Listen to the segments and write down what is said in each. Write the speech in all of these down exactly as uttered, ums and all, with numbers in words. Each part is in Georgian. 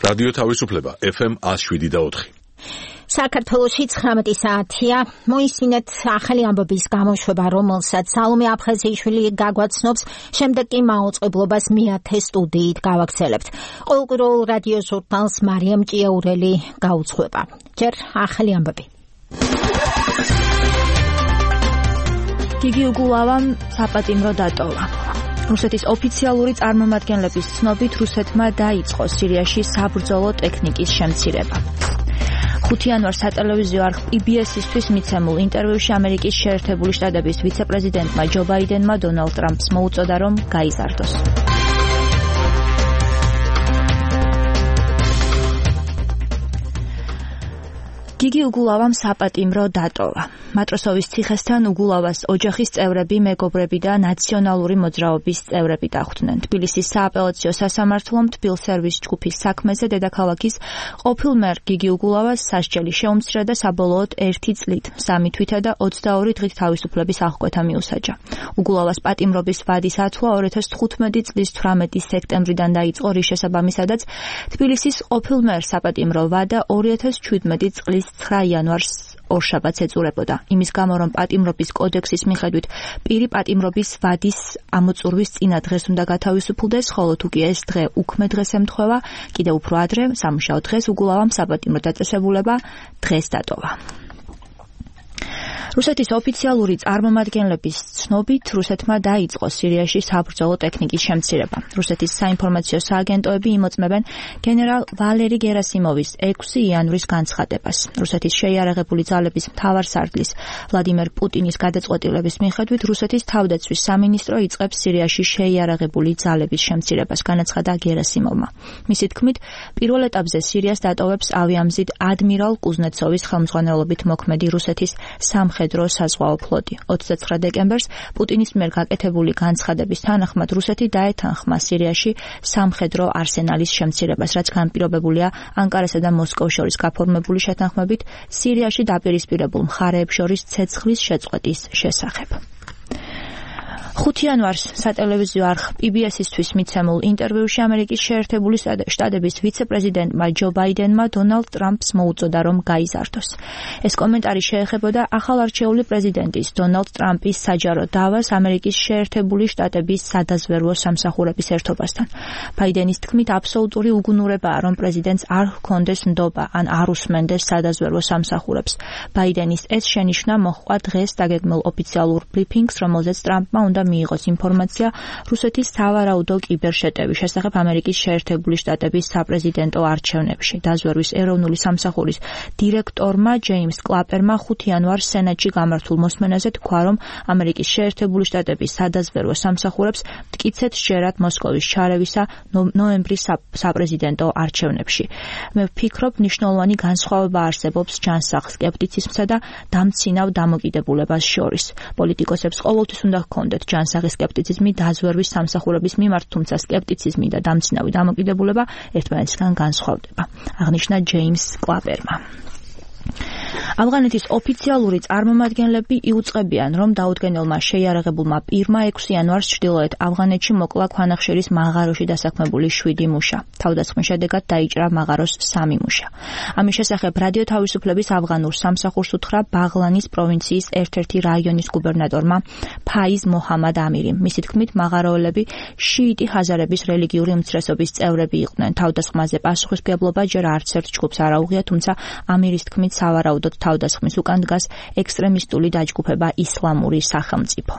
რადიო თავისუფლება ეფ ემ one oh seven და four. საქართველოში ცხრამეტი საათია. მოისმინეთ ახალი ამბების გამოშვება, რომელსაც სალომე აფხაზიშვილი გაგვაცნობს, შემდეგ კი მაუწყებლობას მეათე სტუდიით გავაგრძელებთ. ყოველკვირეულ რადიო ჟურნალს მარიამ ჭიაურელი გაუძღვება. ჯერ ახალი ამბები. გიგი უგულავამ საპატიმრო დატოვა. რუსეთის ოფიციალური წარმომადგენლების ცნობით რუსეთმა დაიწყო სირიაში საბრძოლო ტექნიკის შემცირება. ხუთი იანვარს სატელევიზიო არხ პი ბი ეს-ისთვის მიცემულ ინტერვიუში ამერიკის შეერთებული შტატების ვიცე-პრეზიდენტმა ჯო ბაიდენმა დონალდ ტრამპს მოუწოდა, რომ გაიზარდოს. გიგი უგულავამ საპატიმრო დატოვა. მატროსოვის ციხესთან უგულავას ოჯახის წევრები, მეგობრები და ნაციონალური მოძრაობის წევრები დახვდნენ. თბილისის სააპელაციო სასამართლომ თბილ სერვის ჯგუფის საქმეზე დედაქალაქის ყოფილ მერ გიგი უგულავას სასჯელი შეუმცირა და საბოლოოდ ერთი წლით, სამი თვითა და ოცდაორი დღით თავისუფლების აღკვეთა მიუსაჯა. უგულავას პატიმრობის ვადის ათვლა ორი ათას თხუთმეტი წლის თვრამეტი სექტემბრიდან დაიწყო, რის შესაბამისადაც თბილისის ყოფილ მერ საპატიმრო ვადა ორი ათას შვიდმეტი წლის ცხრა იანვარს ორშაბათს ეწურებოდა. იმის გამო, რომ პატიმრობის კოდექსის მიხედვით პირი პატიმრობის ვადის ამოწურვის წინა დღეს უნდა გათავისუფლდეს, ხოლო თუ კი ეს დღე უქმე დღეს ემთხვევა, კიდევ უფრო ადრე, სამუშაო დღეს უგულავამ საპატიმრო დაწესებულება დღეს დატოვა. რუსეთის ოფიციალური წარმომადგენლების ცნობით რუსეთმა დაიწყო სირიაში საბრძოლო ტექნიკის შემცირება. რუსეთის საინფორმაციო სააგენტოები იმოწმებენ გენერალ ვალერი გერასიმოვის ექვსი იანვრის განცხადებას. რუსეთის შეიარაღებული ძალების მთავარსარდლის ვლადიმერ პუტინის გადაწყვეტილების მიხედვით რუსეთის თავდაცვის სამინისტრო იწყებს სირიაში შეიარაღებული ძალების შემცირებას, განაცხადა გერასიმოვმა. მისი თქმით, პირველ ეტაპზე სირიას დატოვებს ავიამზიდ ადმირალ კუზნეცოვის ხელმძღვანელობით მოქმედი რუსეთის სამხედრო საზღვაო ფლოტი. ოცდაცხრა დეკემბერს პუტინის მიერ გაკეთებული განცხადების თანახმად რუსეთი დაეთანხმა სირიაში სამხედრო არსენალის შემცირებას, რაც განპირობებულია ანკარასა და მოსკოვს შორის გაფორმებული შეთანხმებით სირიაში დაპირისპირებულ მხარეებს შორის ცეცხლის შეწყვეტის შესახებ. ხუთი იანვარს სატელევიზიო არხ პი ბი ეს-ისთვის მიცემულ ინტერვიუში ამერიკის შეერთებული შტატების ვიცე-პრეზიდენტმა ჯო ბაიდენმა დონალდ ტრამპს მოუწოდა, რომ გაიზარდოს. ეს კომენტარი შეეხებოდა ახალარჩეული პრეზიდენტის დონალდ ტრამპის საჯარო დავას ამერიკის შეერთებული შტატების სადაზვერვო სამსახურების ერთობასთან. ბაიდენის თქმით, აბსოლუტური უგუნურებაა, რომ პრეზიდენტს არ ჰქონდეს ნდობა ან არ უსმენდეს სადაზვერვო სამსახურებს. ბაიდენის ეს შენიშვნა მოჰყვა დღეს დაგეგმილ ოფიციალურ ბრიფინგს, რომელზეც ტრამპმა უნდა მიიღოს ინფორმაცია რუსეთის სავარაუდო კიბერშეტევის შესახებ ამერიკის შეერთებული შტატების საპრეზიდენტო არჩევნებში. დაზვერვის ეროვნული სამსახურის დირექტორმა ჯეიმს კლაპერმა ხუთი იანვარს სენატში გამართულ მოსმენაზე თქვა, რომ ამერიკის შეერთებული შტატების სადაზვერვო სამსახურებს მტკიცედ სჯერათ მოსკოვის ჩარევისა ნოემბრის საპრეზიდენტო არჩევნებში. მე ვფიქრობ, მნიშვნელოვანი განსხვავება არსებობს ჯანსაღ სკეპტიციზმსა და დამცინავ დამოკიდებულებას შორის. პოლიტიკოსებს ყოველთვის უნდა ჰქონდეთ ჯანსაღი სკეპტიციზმი დაზვერვის სამსახურების მიმართ, თუმცა სკეპტიციზმი და დამცინავი დამოკიდებულება ერთმანეთისგან განსხვავდება, აღნიშნა ჯეიმს კლაპერმა. ავღანეთის ოფიციალური წარმომადგენლები იუწყებიან, რომ დაუდგენელმა შეიარაღებულმა პირმა ექვსი იანვარს ჩრდილოეთ ავღანეთში მოკლა ქვანახშირის მაღაროში დასაქმებული შვიდი მუშა. თავდასხმის შედეგად დაიჭრა მაღაროს სამი მუშა. ამის შესახებ რადიო თავისუფლების ავღანურ სამსახურს უთხრა ბაღლანის პროვინციის ერთ-ერთი რაიონის გუბერნატორმა ფაიზ მოჰამად ამირიმ. მისი თქმით, მაღაროელები შიიტი ჰაზარების რელიგიური უმცირესობის წევრები იყვნენ. თავდასხმაზე პასუხისმგებლობა ჯერ არც ერთ ჯგუფს არ აუღია, თუმცა ამირის თქმით, სავარაუდოდ თავდასხმის უკან დგას ექსტრემისტული დაჯგუფება ისლამური სახელმწიფო.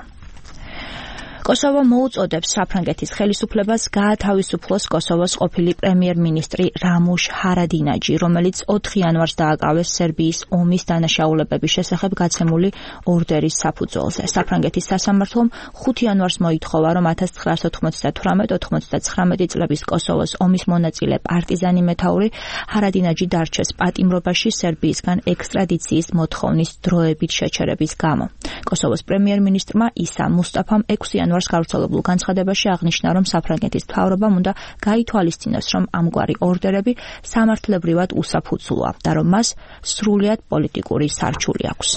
კოსოვო მოუწოდებს საფრანგეთის ხელისუფლებას გაათავისუფლოს კოსოვოს ყოფილი პრემიერ-მინისტრი რამუშ ჰარადინაჯი, რომელიც ოთხი იანვარს დააკავეს სერბიის ომის დანაშაულებების შესახებ გაცემული ორდერის საფუძველზე. საფრანგეთის სასამართლომ ხუთი იანვარს მოითხოვა, რომ ათას ცხრაასი ოთხმოცდათვრამეტი ოთხმოცდაცხრამეტი წლების კოსოვოს ომის მონაწილე პარტიზანი მეთაური ჰარადინაჯი დარჩეს პატიმრობაში სერბიისგან ექსტრადიციის მოთხოვნის დროებით შეჩერების გამო. კოსოვოს პრემიერ-მინისტრმა ისა მუსტაფამ ექვსი იანვარს გავრცელებულ განცხადებაში აღნიშნა, რომ საფრანგეთის მთავრობამ უნდა გაითვალისწინოს, რომ ამგვარი ორდერები სამართლებრივად უსაფუძვლოა და რომ მას სრულიად პოლიტიკური სარჩული აქვს.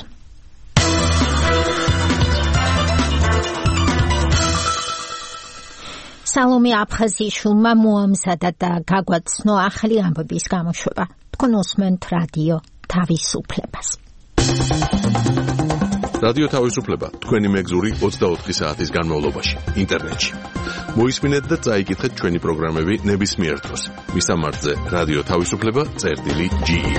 სალომე აფხაზიშვილმა მოამზადა და გაგვაცნო ახალი ამბების გამოშვება. თქვენ უსმენთ რადიო თავისუფლებას. რადიო თავისუფლება თქვენი მეგზური ოცდაოთხი საათის განმავლობაში ინტერნეტში. მოისმინეთ და წაიკითხეთ ჩვენი პროგრამები ნებისმიერ დროს. მისამართზე რადიო თავისუფლება წერტილი ჯი ი.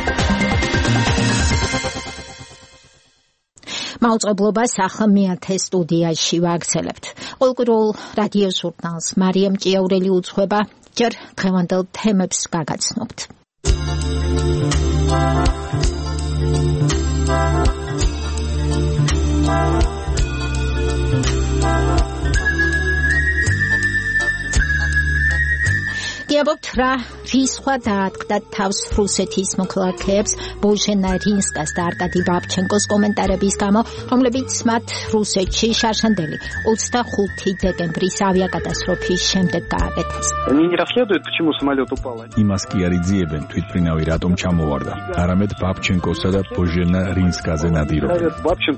მაუწყებლობას ახლა მეათე სტუდიაში ვაგრძელებთ. ყოველკვირეულ რადიო ჟურნალს მარიამ ჭიაურელი უძღვება, ჯერ დღევანდელ თემებს გაგაცნობთ. გიაბობთ რა რისხვა დაატყდა თავს რუსეთის მოქალაქეებს ბოჟენა რინსკას და არკადი ბაბჩენკოს კომენტარების გამო, რომლებიც მათ რუსეთში შარშანდელი ოცდახუთი დეკემბრის ავიაკატასტროფის შემდეგ გააკეთეს. იმას კი არ იძიებენ თვითმფრინავი რატომ ჩამოვარდა, არამედ ბაბჩენკოსა და ბოჟენა რინსკაზე ნადირობენ.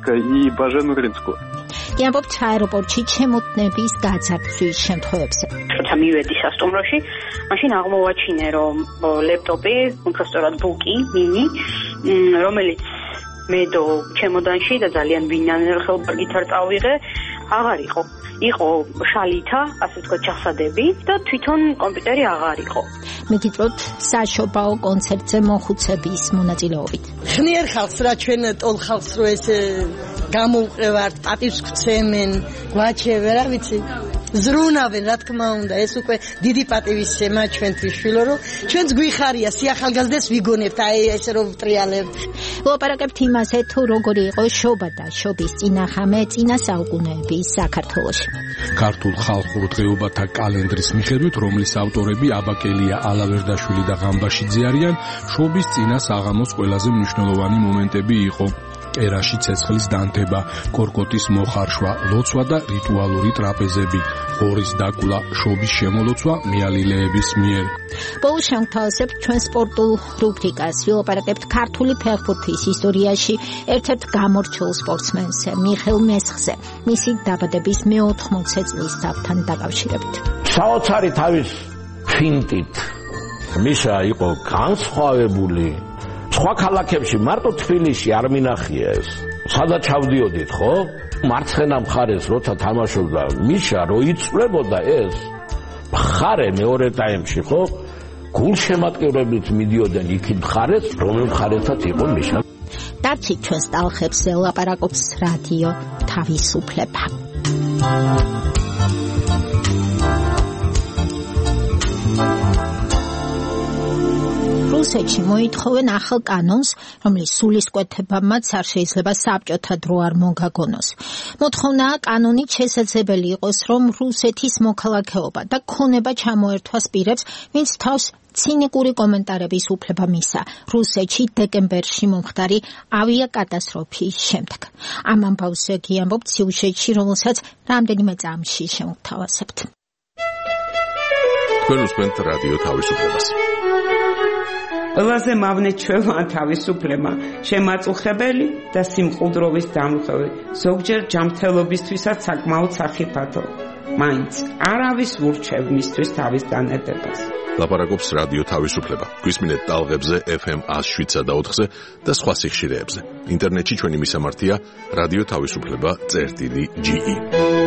გიაბობთ აეროპორტში ჩემოდნების გაძარცვის შემთხვევებზე. როცა მივედი სასტუმროში, მაშინ აღმოვაჩინე, რომ ლეპტოპი, უბრალოდ ბუკი, მინი, რომელიც მედო ჩემოდანში და ძალიან ბინანერ ხელბაგით არ წავიღე, აღარ იყო. იყო შალითა, ასე ვთქვათ, ჩახსადები და თვითონ კომპიუტერი აღარ იყო. მიგიწევთ საშობაო კონცერტზე მოხუცების მონაწილეობით. ხნიერ ხალხს რა ჩვენ ტოლ ხალხს რო ეს გამოვყევართ, პატივს გვცემენ, გვაჩევენ, რა ვიცი. ზრუნავენ, რა თქმა უნდა, ეს უკვე დიდი პატივისცემა ჩვენთვის შვილო, რომ ჩვენც გვიხარია სიახალგაზრდებს ვიგონებთ, აი ესე რომ ვტრიალებთ. ვლაპარაკებთ იმაზე, თუ როგორი იყო შობა და შობის წინახამე წინა საუკუნეების საქართველოში. ქართულ ხალხურ დღეობათა კალენდრის მიხედვით, რომლის ავტორები აბაკელია ალავერდაშვილი და ღამბაშიძე არიან, შობის წინა საღამოს ყველაზე მნიშვნელოვანი მომენტები იყო. კერაში ცეცხლის დანთება, კორკოტის მოხარშვა, ლოცვა და რიტუალური ტრაპეზები, ღორის დაკულა, შობის შემოლოცვა მიალილეების მიერ. ბოლოს შევთავაზებთ ჩვენ სპორტულ რუბრიკას, ვილაპარაკებთ ქართული ფეხბურთის ისტორიაში ერთ-ერთ გამორჩეულ სპორტსმენს მიხეილ მესხზე, მისი დაბადების მეოთხმოცე წლის დაბთან დაკავშირებით. საოცარი თავის ფინტით მიშა იყო განსხვავებული. სხვა ქალაქებში მარტო თბილისში არ მინახია ეს. სადაც ჩავდიოდით, ხო? მარცხენა მხარეს როცა თამაშობდა მიშა, რო იწვლებოდა ეს მხარე მეორე ტაიმში, ხო? გულშემატკივრებით მიდიოდნენ იქით მხარეს, რომელ მხარესაც იყო მიშა. დარჩით ჩვენს ტალხებზე ლაპარაკობს რადიო თავისუფლება. რუსეთში მოითხოვენ ახალ კანონს, რომლის სულისკვეთება მათ არ შეიძლება საბჭოთა დრო არ მოგაგონოს. მოთხოვნაა კანონით შესაძლებელი იყოს, რომ რუსეთის მოქალაქეობა და ქონება ჩამოერთვას პირებს, ვინც თავს ცინიკური კომენტარების უფლება მისცა რუსეთში დეკემბერში მომხდარი ავიაკატასტროფის შემდეგ. ამ ამბავს გიამბობთ სიუჟეტში, რომელსაც რამდენიმე წამში შევთავაზებთ. თქვენ უსმენთ რადიო თავისუფლებას. ყველაზე მავნე ჩვევა თავისუფლება, შემაწუხებელი და სიმყუდროვის დამხევი, ზოგჯერ ჯანმრთელობისთვისაც საკმაოდ სახიფათო. მაინც არავის ურჩევ მისთვის თავის დანედებას. ლაპარაკობს რადიო თავისუფლება. გვისმინეთ ტალღებზე ეფ ემ ას შვიდსა და ოთხზე და სხვა სიხშირეებზე. ინტერნეტში ჩვენი მისამართია რადიო თავისუფლება წერტილი ჯი ი.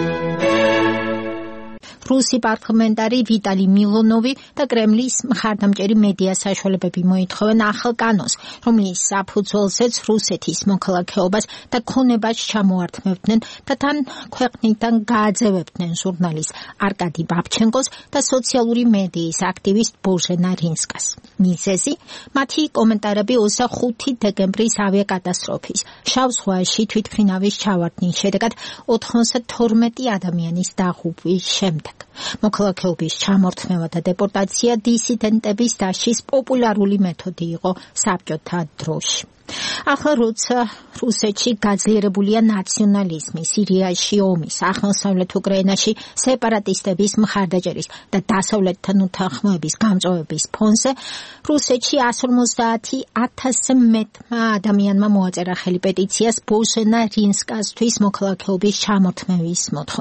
რუსი პარლამენტარი ვიტალი მილონოვი და კრემლის მხარდამჭერი მედია საშუალებები მოითხოვენ ახალ კანონს, რომლის საფუძველზეც რუსეთის მოქალაქეობას და ქონებას ჩამოართმევდნენ და თან ქვეყნიდან გააძევებდნენ ჟურნალისტ არკადი ბაბჩენკოს და სოციალური მედიის აქტივისტ ბოჟენა რინსკას. მიზეზი მათი კომენტარები ოცდახუთი დეკემბრის ავიაკატასტროფის შავ ზღვაში თვითმფრინავის ჩავარდნის შედეგად ოთხმოცდათორმეტი ადამიანის დაღუპვის შემდეგ. მოქალაქეობის ჩამორთმევა და დეპორტაცია დისიდენტების დაშლის პოპულარული მეთოდი იყო საბჭოთა დროში. ახლა როცა რუსეთში გაძლიერებულია ნაციონალიზმი, სირიაში ომის, აღმოსავლეთ უკრაინაში სეპარატისტების მხარდაჭერის და დასავლეთთან უთანხმოების გამწვავების ფონზე, რუსეთში εκατს ორმოცდაათი ათასზე მეტმა ადამიანმა მოაწერა ხელი პეტიციას ბოჟენა რინსკასთვის მოქალაქეობის ჩამორთმევის მოთხოვნით.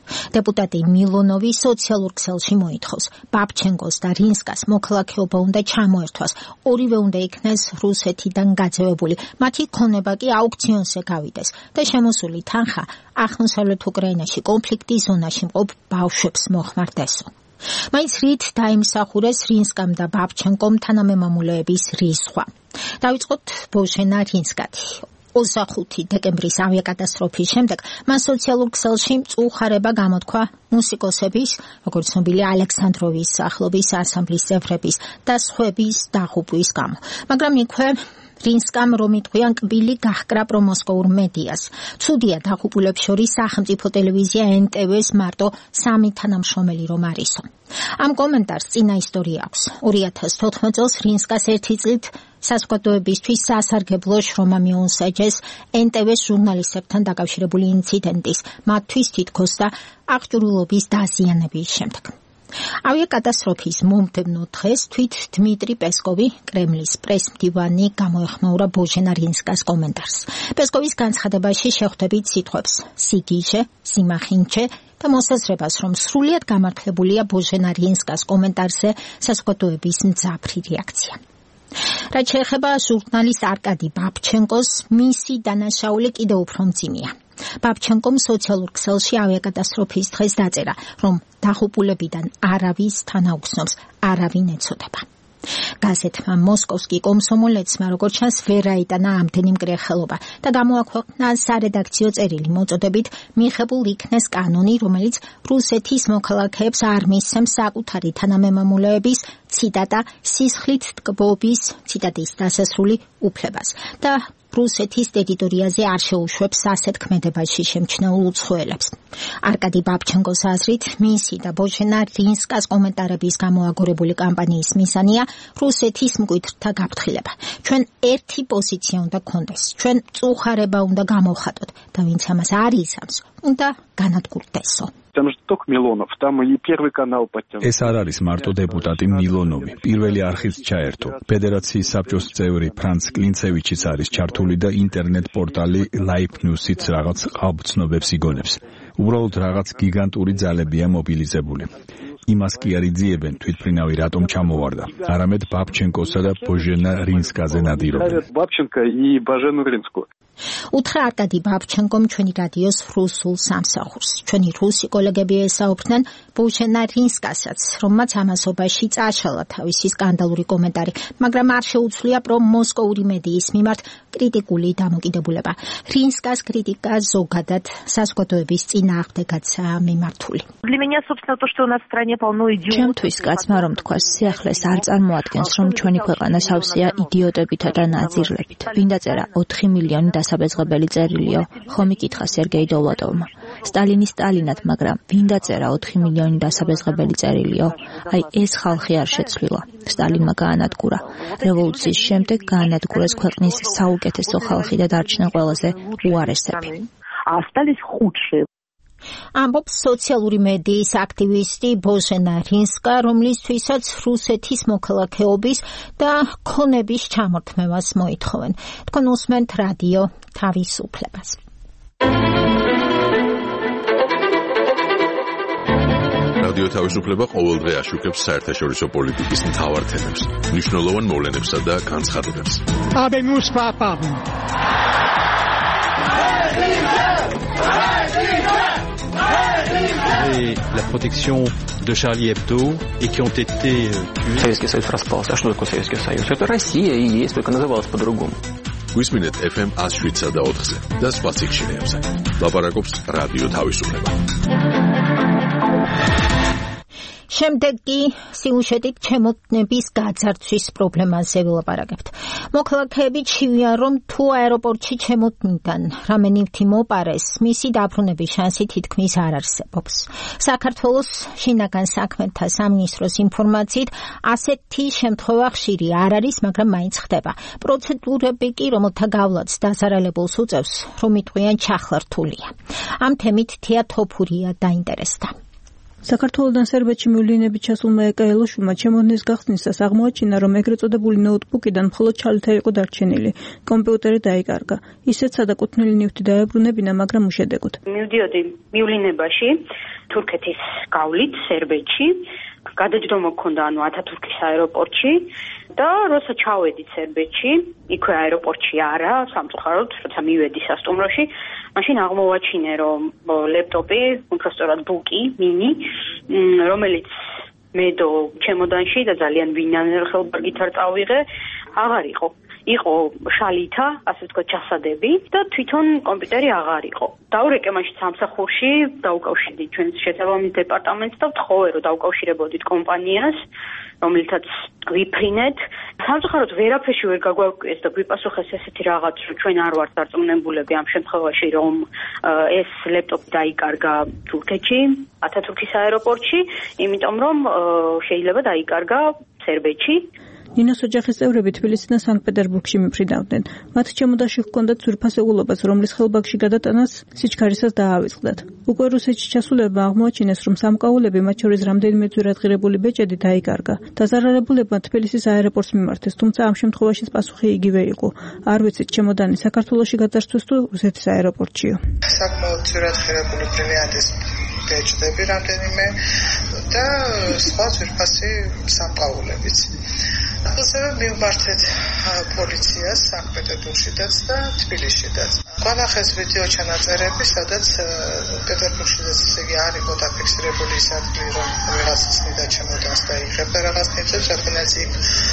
Deputati Milonov-ი სოციალურ ქსელში მოითხოვს ბაბჩენკოს და რინსკას მოქალაქეობა უნდა ჩამოერთვას, ორივე უნდა იქნეს რუსეთიდან გაძევებული, მათი ქონება კი აუქციონზე გავიდეს და შემოსული თანხა აღმოსავლეთ უკრაინაში კონფლიქტის ზონაში მყოფ ბავშვებს მოხმარდესო. მაინც რით დაიმსახურეს რინსკამ და ბაბჩენკომ თანამემამულეების რისხვა. დავიწყოთ ბოჟენა რინსკათი. ოცდახუთი დეკემბრის ავიაკატასტროფის შემდეგ მან სოციალურ ქსელში მწუხარება გამოთქვა მუსიკოსების, როგორც ცნობილია ალექსანდროვის სახლობის ანსამბლის წევრების და სხვების დაღუპვის გამო. მაგრამ იქვე რინსკამ რომ იტყვიან კბილი გაჰკრა პრომოსკოურ მედიას. ცუდია დაღუპულებს შორის სახელმწიფო ტელევიზია ენ ტე ვეს მარტო სამი თანამშრომელი რომ არისო. ამ კომენტარს წინა ისტორია აქვს. ორი ათას თოთხმეტ წელს რინსკას ერთი წლით საზოგადოებისთვის სასარგებლო შრომა მიუსაჯეს ენ ტე ვეს ჟურნალისტებთან დაკავშირებული ინციდენტის, მათთვის თითქოს და აღჭურვილობის დაზიანების შემდეგ. ავიაკატასტროფის მომდევნო დღეს თვით დმიტრი პესკოვი, კრემლის პრესმდივანი, გამოეხმაურა ბოჟენა რინსკას კომენტარს. პესკოვის განცხადებაში შეხვდებით სიტყვებს სიგიჟე, სიმახინჩე და მოსაზრებას, რომ სრულიად გამართლებულია ბოჟენა რინსკას კომენტარზე საზოგადოების მძაფრი რეაქცია. რაც შეეხება ჟურნალისტ არკადი ბაბჩენკოს, მისი დანაშაული კიდევ უფრო მძიმეა. ბაბჩენკომ სოციალურ ქსელში ავიაკატასტროფის დღეს დაწერა, რომ დაღუპულებიდან არავის თანაუგზნობს არავინ ეცოდება. გაზეთმა მოსკოვსკი კომსომოლეცმა როგორც ჩანს ვერ აიტანა ამდენი მკრეხელობა და გამოაქვეყნა სარედაქციო წერილი მოწოდებით მიღებულ იქნეს კანონი, რომელიც რუსეთის მოქალაქეებს არ მისცემს საკუთარი თანამემამულეების ციტატა სისხლით ტკბობის ციტატის დასასრული უფლებას და რუსეთის ტერიტორიაზე არ შეუშვებს ასეთ ქმედებაში შემჩნეულ უცხოელებს. არკადი ბაბჩენკოს აზრით, მისი და ბოჟენა რინსკას კომენტარების გამოაგორებული კამპანიის მიზანია რუსეთის მკვიდრთა გაფრთხილება. ჩვენ ერთი პოზიცია უნდა გქონდეს, ჩვენ მწუხარება უნდა გამოვხატოთ და ვინც ამას არ იცავს, უნდა განადგურდესო. ეს არ არის მარტო დეპუტატი მილონოვი. პირველი არხიც ჩაერთო. ფედერაციის საბჭოს წევრი ფრანც კლინცევიჩიც არის ჩართული და ინტერნეტ პორტალი Live News-იც რაღაც ყალბცნობებს იგონებს. უბრალოდ რაღაც გიგანტური ძალებია მობილიზებული. იმას კი არ იძიებენ თვითმფრინავი რატომ ჩამოვარდა. არამედ ბაბჩენკოსა და ბოჟენა რინსკაზე ნადირობენ. უთხრა არკადი ბაბჩენკომ ჩვენი რადიოს რუსულ სამსახურს. ჩვენი რუსი კოლეგები ესაუბრდნენ ბოჟენა რინსკასაც, რომ მათ ამასობაში წაშალა თავისი სკანდალური კომენტარი, მაგრამ არ შეუცვლია პრომოსკოური მედიის მიმართ კრიტიკული დამოკიდებულება. რინსკას კრიტიკა ზოგადად საზოგადოების წინააღმდეგაცაა მიმართული. ჩემთვის კაცმა რომ თქვას, სიახლეს არ წარმოადგენს, რომ ჩვენი ქვეყანა სავსეა იდიოტებითა და ნაძირლებით. ვინ დაწერა ოთხი მილიონი დასაბეზღებელი წერილიო? ხომ იკითხა სერგეი დოვლატოვმა. სტალინი სტალინად, მაგრამ ვინ დაწერა ოთხი მილიონი დასაბეზღებელი წერილიო? აი ეს ხალხი არ შეცვლილა. სტალინმა გაანადგურა. რევოლუციის შემდეგ გაანადგურეს ქვეყნის საუკეთესო ხალხი და დარჩნენ ყველაზე უარესები. ამბობს სოციალური მედიის აქტივისტი ბოჟენა რინსკა, რომლისთვისაც რუსეთის მოქალაქეობის და ქონების ჩამორთმევას მოითხოვენ. თქვენ უსმენთ რადიო თავისუფლებას. რადიო თავისუფლება ყოველდღე აშუქებს საერთაშორისო პოლიტიკის მთავარ თემებს, მნიშვნელოვან მოვლენებსა და განცხადებებს. Et la protection de Charlie Hebdo et qui ont été tués. Советский Союз распался. А что такое Советский Союз? Это Россия и есть, только называлась по-другому. Გვისმინეთ ეფ ემ one oh seven და ოთხზე და სხვა სიგნალებზე. ლაპარაკობს რადიო თავისუფლება. შემდეგ კი სიუჟეტით ჩემოდნების გაძარცვის პრობლემაზე ვილაპარაკებთ. მოქალაქეები ჩივიან, რომ თუ აეროპორტში ჩემოდნიდან რამე ნივთი მოპარეს, მისი დაბრუნების შანსი თითქმის არ არსებობს. საქართველოს შინაგან საქმეთა სამინისტროს ინფორმაციით, ასეთი შემთხვევა ხშირი არ არის, მაგრამ მაინც ხდება. პროცედურები კი, რომელთა გავლაც დაზარალებულს უწევს, რომ იტყვიან ჩახლართულია. ამ თემით თია თოფურია დაინტერესდა. საქართველოდან სერბეთში მივლინებით ჩასულმა ეკაელოშვილმა ჩემოდნის გახსნისას აღმოაჩინა, რომ ეგრეთ წოდებული ნოუთბუქიდან მხოლოდ ჩალთა იყო დარჩენილი. კომპიუტერი დაიკარგა. ისეც სადაკუთვნილი ნივთი დაებრუნებინა, მაგრამ უშედეგოდ. მივდიოდი მივლინებაში თურქეთის გავლით სერბეთში. გადაჯდომა გქონდა ანუ ათათურქის აეროპორტში და როცა ჩავედით სერბეთში, იქვე აეროპორტში არა, სამწუხაროდ, როცა მივედი სასტუმროში, მაშინ აღმოვაჩინე, რომ ლეპტოპი, უბრალოდ ბუკი, მინი, რომელიც მედო ჩემოდანში და ძალიან ვინანერ ხელბაგით არ წავიღე, აღარ იყო. იყო შალითა, ასე ვთქვათ, ჩასადები და თვითონ კომპიუტერი აღარ იყო. დავრეკე მაშინ სამსახურში, დაუკავშირდით ჩვენს შესაბამის დეპარტამენტს და ვთხოვე, რომ დაუკავშირებოდით კომპანიას, რომელთაც ვიფრინეთ. სამწუხაროდ ვერაფერში ვერ გაგვაკვიეს და გვიპასუხეს ესეთი რაღაც, რომ ჩვენ არ ვართ დარწმუნებულები ამ შემთხვევაში, რომ ეს ლეპტოპი დაიკარგა თურქეთში, ათათურქის აეროპორტში, იმიტომ რომ შეიძლება დაიკარგა სერბეთში. ნინოს ოჯახის წევრები თბილისიდან სანქტ-პეტერბურგში მიფრინავდნენ. მათ ჩემოდანში ჰქონდათ ძვირფასეულობას, რომლის ხელბაგში გადატანას სიჩქარისას დაავიწყდათ. უკვე რუსეთში ჩასულებმა აღმოაჩინეს, რომ სამკაულები, მათ შორის რამდენიმე ძვირადღირებული ბეჭედი დაიკარგა. დაზარალებულებმა თბილისის აეროპორტს მიმართეს, თუმცა ამ შემთხვევაში პასუხი იგივე იყო. არ ვიცით, ჩემოდანი საქართველოში გადასცეს თუ რუსეთის აეროპორტშიო. საკმაოდ ძვირადღირებული ბრილიანტის ბეჭდები რამდენიმე და სხვა ძვირფასი სამკაულებიც. ასევე მივმართეთ პოლიციას სანქტ-პეტერბურგშიდაც და თბილისშიდაც. განახეს ვიდეო ჩანაწერები, სადაც პეტერბურგშიდაც ისე იგი არ იყო დაფიქსირებული ის ადგილი, რომ რაღაცა წნიდა ჩემოდანს და იღებდა რაღაც ნივთებს, რადგანაც იქ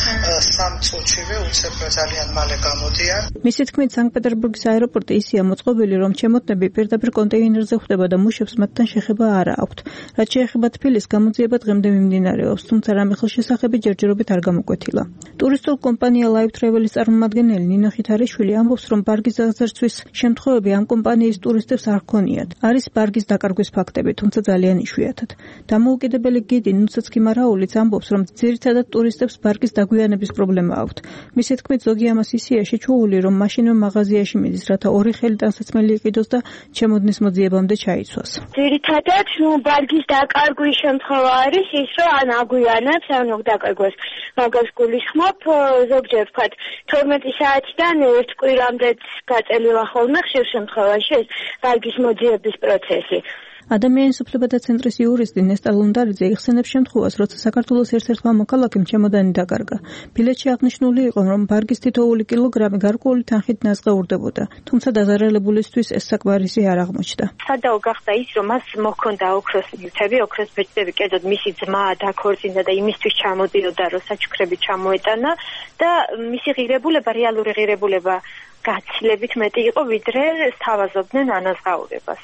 სამ წუთშივე უცებ ძალიან მალე გამოდიან. მისი თქმით, სანქტ-პეტერბურგის აეროპორტი ისეა მოწყობილი, რომ ჩემოდნები პირდაპირ კონტეინერზე ხვდება და მუშებს მათთან შეხება არ აქვთ. რაც შეეხება თბილისს, გამოძიება დღემდე მიმდინარეობს, თუმცა რამე ხელშესახები ჯერჯერობით არ გამოკვეთილა. ტურისტულ კომპანია Live Travel-ის წარმომადგენელი ნინო ხითარიშვილი ამბობს, რომ ბარგის აღზრდვის შემთხვევები ამ კომპანიის ტურისტებს არ ჰქონიათ. არის ბარგის დაკარგვის ფაქტები, თუმცა ძალიან იშვიათად. დამოუკიდებელი გიდი ნუცაც ქიმარაულიც ამბობს, რომ ძირითადად ტურისტებს ბარგის დაგვიანების პრობლემა აქვთ. მისი თქმით, ზოგი ამას ისეა შეჩვეული, რომ მაშინვე მაღაზიაში მიდის, რათა ორი ხელი ტანსაცმელი იყიდოს და ჩემოდნის მოძიებამდე ჩაიცვას. ძირითადად, ნუ ბარგის დაკარგვის შემთხვევა არის ის, რომ ან აგვიანებს, ან დაკარგვას. მაგას გულისხმობ, ზოგჯერ ვთქვათ, თორმეტი საათიდან ერთ კვირამდეც გაწელილა ხოლმე ხშირ შემთხვევაში ეს ბარგის მოძიების პროცესი. ადამიანის უფლებათა ცენტრის იურისტი ნესტა ლუნდარიძე იხსენებს შემთხვევას, როცა საქართველოს ერთ-ერთმა მოქალაქემ ჩემოდანი დაკარგა. ბილეთში აღნიშნული იყო, რომ ბარგის თითოეული კილოგრამი გარკვეული თანხით ნაზღაურდებოდა, თუმცა დაზარალებულისთვის ეს საკმარისი არ აღმოჩნდა. სადაო გახდა ის, რომ მას მოჰქონდა ოქროს ნივთები, ოქროს ბეჭდები, კერძოდ მისი ძმა დაქორწინდა და იმისთვის ჩამოდიოდა, რომ საჩუქრები ჩამოეტანა და მისი ღირებულება, რეალური ღირებულება გაცილებით მეტი იყო, ვიდრე სთავაზობდნენ ანაზღაურებას.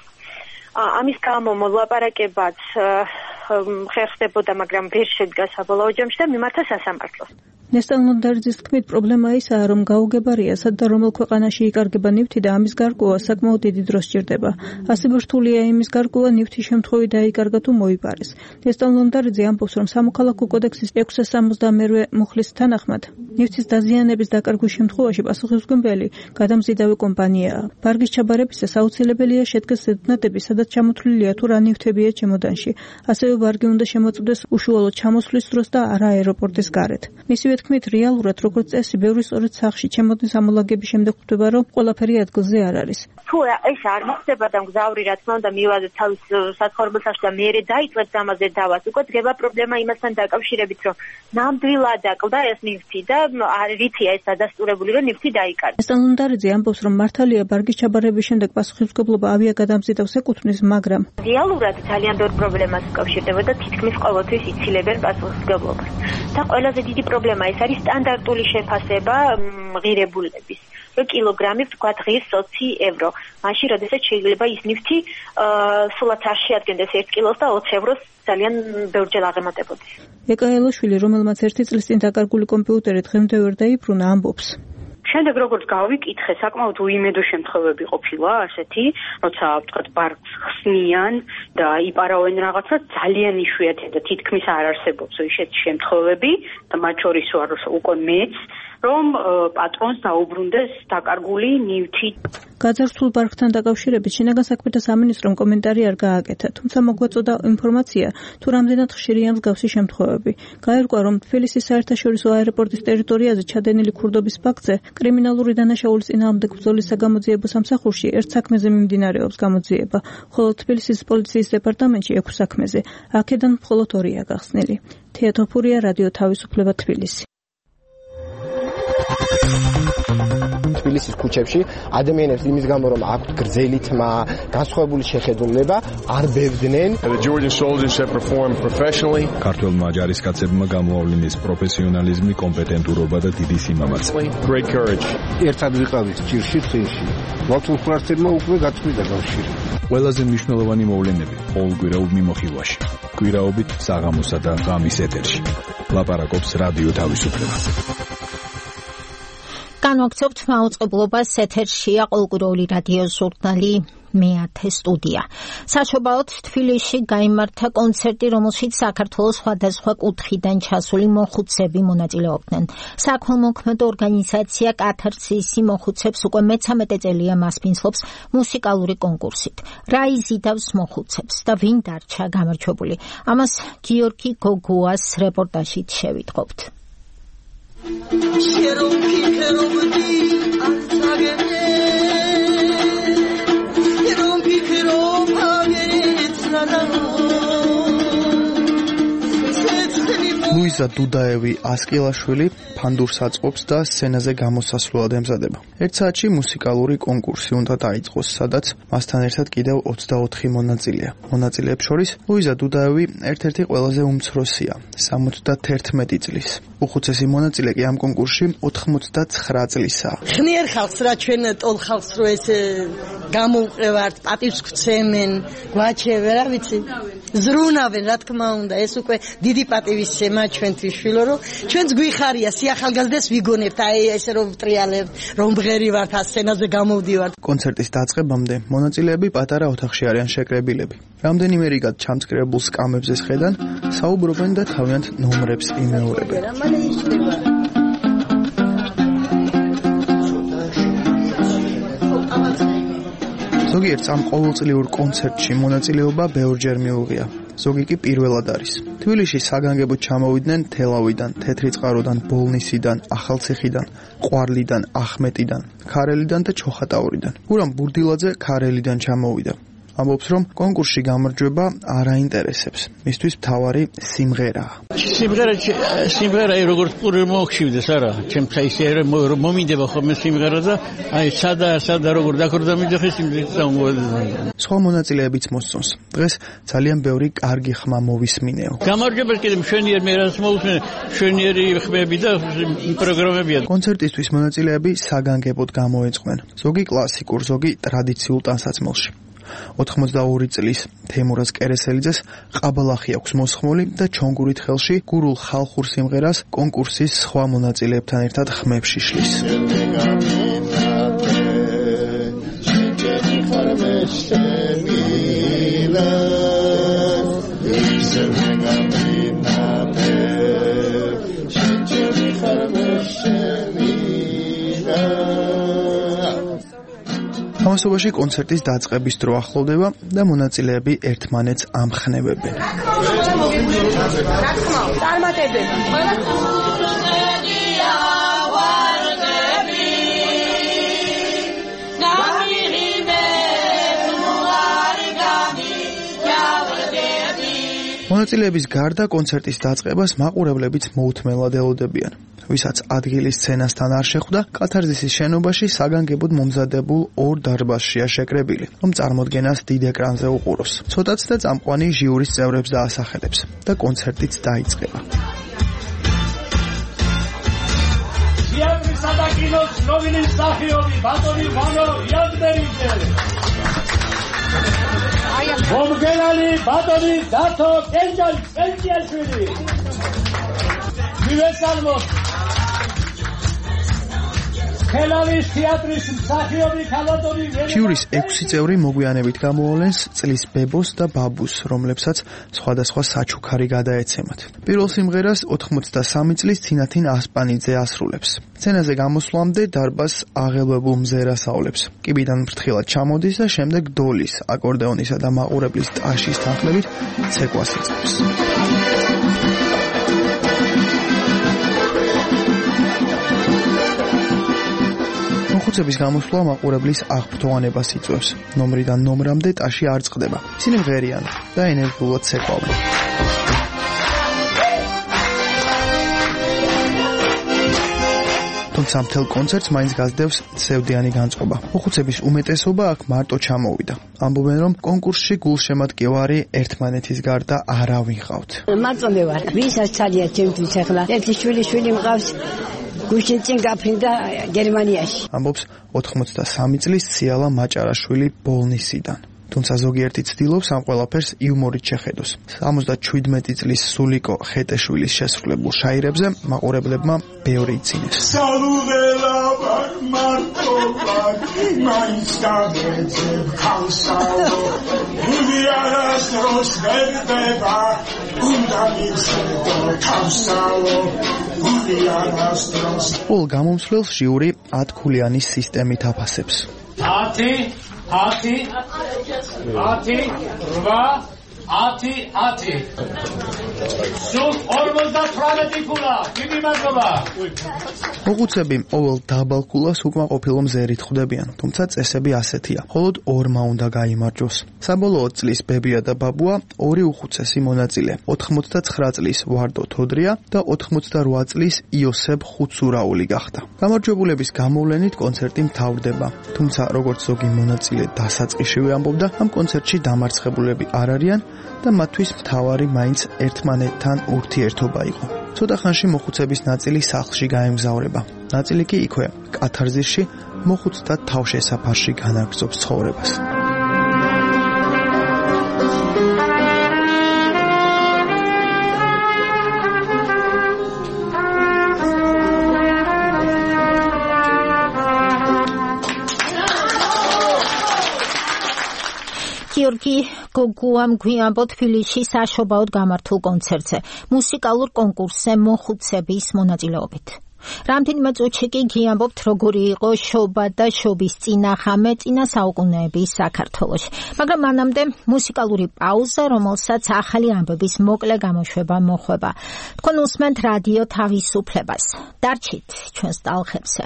ამის გამო მოლაპარაკებაც ხერხდებოდა, მაგრამ ვერ შედგა საბოლოო ჯამში და მიმართა სასამართლოს. ნესტა ლუნდარიძის თქმით, პრობლემა ისაა, რომ გაუგებარია, სად და რომელ ქვეყანაში იკარგება ნივთი და ამის გარკვევა საკმაოდ დიდი დრო სჭირდება. ასევე რთულია იმის გარკვევა ნივთის შემთხვევით დაიკარგა თუ მოიპარეს. ნესტა ლუნდარიძე ამბობს, რომ სამოქალაქო კოდექსის ექვსას სამოცდამერვე მუხლის თანახმად ნივთის დაზიანების დაკარგვის შემთხვევაში პასუხისმგებელი გადამზიდავი კომპანიაა. ბარგის ჩაბარებისას აუცილებელია შედგეს ზედმეტები, სადაც ჩამოთვლილია თუ რა ნივთებია ჩემოდანში. ასევე ბარგი უნდა შემოწმდეს უშუალოდ ჩამოსვლის დროს და არა აეროპორტის გარეთ. მისივე თქმით, რეალურად როგორც წესი, ბევრი სწორედ სახში ჩემოდნის ამოლაგების შემდეგ ხვდება, რომ ყველაფერი ადგილზე არ არის. თუ ეს არ მოხდება და მგზავრი რა თქმა უნდა მივაძეთ თავის საცხოვრებელ სახლში და მეერე დაიწყებს ამაზე დავას, უკვე დგება პრობლემა იმასთან დაკავშირებით, რომ ნამდვილად აკლდა ეს ნივთი და რითია ეს დადასტურებული, რომ ნივთი დაიკარგა. ნესტა ლუნდარიძე ამბობს, რომ მართალია ბარგის ჩაბარების შემდეგ პასუხისმგებლობა ავიაგადამზიდავს ეკუთვნის, მაგრამ რეალურად ძალიან ბევრ პრობლემას უკავშირდება და თითქმის ყოველთვის იცილებენ პასუხისმგებლობას. და ყველაზე დიდი პრობლემა ეს არის სტანდარტული შეფასება ღირებულების. რომ კილოგრამი ვთქვათ ღირს ოცი ევრო. მაშინ როდესაც შეიძლება ის ნივთი სულაც არ შეადგენდეს ერთ კილოს და ოცი ევროს ძალიან ბევრჯერ აღემატებოდეს. ეკა ელოშვილი, რომელმაც ერთი წლის წინ დაკარგული კომპიუტერი დღემდე ვერ დაიბრუნა, ამბობს. შემდეგ როგორც გავიკითხე, საკმაოდ უიმედო შემთხვევები ყოფილა ასეთი, როცა ვთქვათ ბარგს ხსნიან და იპარავენ რაღაცა, ძალიან იშვიათია და თითქმის არ არსებობს ისეთი შემთხვევები და მათ შორის ვარ უკვე მეც, რომ პატრონს დაუბრუნდეს დაკარგული ნივთი. გაძარცულ ბარგთან დაკავშირებით შინაგან საქმეთა სამინისტრომ კომენტარი არ გააკეთა, თუმცა მოგვეწოდა ინფორმაცია, თუ რამდენად ხშირია მსგავსი შემთხვევები. გაირკვა, რომ თბილისის საერთაშორისო აეროპორტის ტერიტორიაზე ჩადენილი ქურდობის ფაქტზე კრიმინალური დანაშაულის წინააღმდეგ ბრძოლის საგამოძიებო სამსახურში ერთ საქმეზე მიმდინარეობს გამოძიება, ხოლო თბილისის პოლიციის დეპარტამენტში ექვს საქმეზე. აქედან მხოლოდ ორია გახსნილი. თეატროფურია, რადიო თავისუფლება, თბილისი. თბილისის ქუჩებში ადამიანებს იმის გამო რომ აქვთ გრძელი თმა, განსხვავებული შეხედულება, არ ბევდნენ. ქართველმა ჯარისკაცებმა გამოავლინეს პროფესიონალიზმი, კომპეტენტურობა და დიდი სიმამაცე. ერთად ვიყავით ჭირში წინში. ვათულფრასებმა უკვე გაწყვიტა კავშირი. ყველაზე მნიშვნელოვანი მოვლენები ყოველკვირეულ მიმოხილვაში. კვირაობით საღამოსა და ღამის ეთერში. ლაპარაკობს რადიო თავისუფლება. განვაგრძობთ მაუწყებლობას ეთერშია ყოველკვირეული რადიო ჟურნალი მეათე სტუდია. საჩუქრად თბილისში გაიმართა კონცერტი, რომელშიც საქართველოს სხვადასხვა კუთხიდან ჩასული მოხუცები მონაწილეობდნენ. საქველმოქმედო ორგანიზაცია კათარსისი მოხუცებს უკვე მეცამეტე წელია მასპინძლობს მუსიკალური კონკურსით. რა იზიდავს მოხუცებს და ვინ დარჩა გამარჯვებული? ამას გიორგი გოგუას რეპორტაჟით შევიტყობთ. ლუიზა დუდაევი ასკილაშვილი ფანდურს აწყობს და სცენაზე გამოსასვლელად ემზადება. ერთ საათში მუსიკალური კონკურსი უნდა დაიწყოს, სადაც მასთან ერთად კიდევ ოცდაოთხი მონაწილეა. მონაწილეებს შორის ლუიზა დუდაევი ერთ-ერთი ყველაზე უმცროსია, სამოცდათერთმეტი წლის. უხუცესი მონაწილე კი ამ კონკურსში ოთხმოცდაცხრა წლისაა. ხნიერ ხალხს რა ჩვენ ტოლ ხალხს რო ეს გამოვყევართ, პატივს გვცემენ, გვაჩევენ, რა ვიცი, ზრუნავენ, რა თქმა უნდა, ეს უკვე დიდი პატივისცემა ჩვენთვის შვილო, რომ ჩვენც გვიხარია სიახალგაზრდას ვიგონებთ, აი ესე რომ ვტრიალებთ, რომ ბღერი ვართ, ასცენაზე გამოვდივართ. კონცერტის დაწყებამდე მონაწილეები პატარა ოთახში არიან შეკრებილები. რამდენიმე რიგად ჩამწკრივებულ სკამებზე ხედან, საუბრობენ და თავიანთ ნომრებს იმეორებენ. ზოგიერთ ამ ყოველწლიურ კონცერტში მონაწილეობა ბევრჯერ მიუღია. ზოგი კი პირველად არის. თბილისში საგანგებოდ ჩამოვიდნენ თელავიდან, თეთრიწყაროდან, ბოლნისიდან, ახალციხიდან, ყვარლიდან, ახმეტიდან, ქარელიდან და ჩოხატაურიდან. გურამ ბურდილაძე ქარელიდან ჩამოვიდა. ამბობს, რომ კონკურსში გამარჯვება არ აინტერესებს. მისთვის მთავარი სიმღერაა. სიმღერა სიმღერა როგორც პური მოხშივდეს არა, ჩემთვის ისე რომ მომინდება ხოლმე სიმღერა და აი სადა სადა როგორ დაკორდა მიდიხეს სიმღერა მოეძებნა. სხვა მონაწილეებიც მოსწონს. დღეს ძალიან ბევრი კარგი ხმა მოვისმინეო. გამარჯვებას კიდე მშვენიერ მე რაც მოусმენ, მშვენიერი ხმები და პროგრამებია. კონცერტისთვის მონაწილეები საგანგებოდ გამოეწყნენ. ზოგი კლასიკურ, ზოგი ტრადიციულ ტანსაცმელში. ოთხმოცდაორი წლის თეიმურაზ კერესელიძეს ყაბალახი აქვს მოსხმული და ჩონგურით ხელში გურულ ხალხურ სიმღერას კონკურსის სხვა მონაწილეებთან ერთად ხმებში შლის. ამასობაში კონცერტის დაწყების დრო ახლოვდება და მონაწილეები ერთმანეთს ამხნევებენ. მონაწილეების გარდა კონცერტის დაწყებას მაყურებლებიც მოუთმელად ელოდებიან. ვისაც ადგილი სცენასთან არ შეხვდა, კათარზისის შენობაში საგანგებოდ მომზადებულ ორ დარბაზშია შეკრებილი, რომ წარმოდგენას დიდ ეკრანზე უყუროს. ცოტაც და წამყვანი ჟიურის წევრებს დაასახელებს და კონცერტიც დაიწყება. თეატრისა და კინოს ცნობილი მსახიობი ბატონი ვანო იადბერიძე. მომგენალი ბატონი დათო კენჭაშვილი. მივესალმოთ ხელავის თეატრის მსახიობი ქალბატონი ჟიურის ექვსი წევრი მოგვიანებით გამოავლენს წლის ბებოს და ბაბუს, რომლებსაც სხვადასხვა საჩუქარი გადაეცემათ. პირველ სიმღერას ოთხმოცდასამი წლის ცინათინ ასპანიძე ასრულებს. სცენაზე გამოსვლამდე დარბაზს აღელვებულ მზერას აავლებს. კიბიდან ფრთხილად ჩამოდის და შემდეგ დოლის, აკორდეონისა და მაყურებლის ტაშის თანხლებით ცეკვას იწყებს. მოხუცების გამოსვლა მაყურებლის აღფრთოვანებას იწვევს. ნომრიდან ნომრამდე ტაში არ წყდება. ისინი მღერიან და ენერგიულად ცეკვავენ. თუმცა მთელ კონცერტს მაინც გასდევს სევდიანი განწყობა. მოხუცების უმეტესობა აქ მარტო ჩამოვიდა. ამბობენ, რომ კონკურსში გულშემატკივარი ერთმანეთის გარდა არავინ ყავთ. მარტო მე ვარ. ვისაც ძალიან ჩემთვის ახლა ერთი შვილი შვილი მყავს. გუშინ წინ გაფრინდა გერმანიაში. ამბობს ოთხმოცდასამი წლის ციალა მაჭარაშვილი ბოლნისიდან. თუმცა ზოგიერთი ცდილობს ამ ყველაფერს იუმორით შეხედოს. სამოცდაშვიდმეტი წლის სულიკო ხეტეშვილის შესრულებულ შაირებზე მაყურებლებმა ბევრი იცინეს. სალუველავარ მარტოვარ მაინც გამეძებ ხალსავო გული არასდროს ვერდება უნდა მიხსნო თავსავო გული არასდროს პოლ გამომსვლელს ჟიური ათქულიანის სისტემით აფასებს. ათი ათი ათი რვა ათი ათი სულ ორმოცდათვრამეტი ქულა დიდი მადლობა. მოხუცები ყოველ დაბალ ქულას უკმაყოფილო მზერით ხვდებიან, თუმცა წესები ასეთია. მხოლოდ ორმა უნდა გაიმარჯვოს. საბოლოოდ წლის ბებია და ბაბუა ორი უხუცესი მონაწილე. ოთხმოცდაცხრა წლის ვარდო თოდრია და ოთხმოცდარვა წლის იოსებ ხუცურაული გახდა. გამარჯვებულების გამოვლენით კონცერტი მთავრდება. თუმცა როგორც ზოგი მონაწილე დასაწყისშივე ამბობდა, ამ კონცერტში დამარცხებულები არ არიან და მათთვის მთავარი მაინც ერთმანეთთან ურთიერთობა იყო. ცოტა ხანში მოხუცების ნაწილი სახლში გაემგზავრება. ნაწილი კი იქვე, კათარზისში, მოხუცთა თავშესაფარში განაგრძობს ცხოვრებას. გიორგი გოგუამ გვიანბო თბილისში საშობაოდ გამართულ კონცერტზე, მუსიკალურ კონკურსზე მოხუცების მონაწილეობით. რამდენიმე წუთში კი გიამბობთ, როგორი იყო შობა და შობის წინახამე წინა საუკუნეების საქართველოში. მაგრამ მანამდე მუსიკალური პაუზა, რომელსაც ახალი ამბების მოკლე გამოშვება მოხვება. თქვენ უსმენთ რადიო თავისუფლებას. დარჩით ჩვენს ტალღებზე.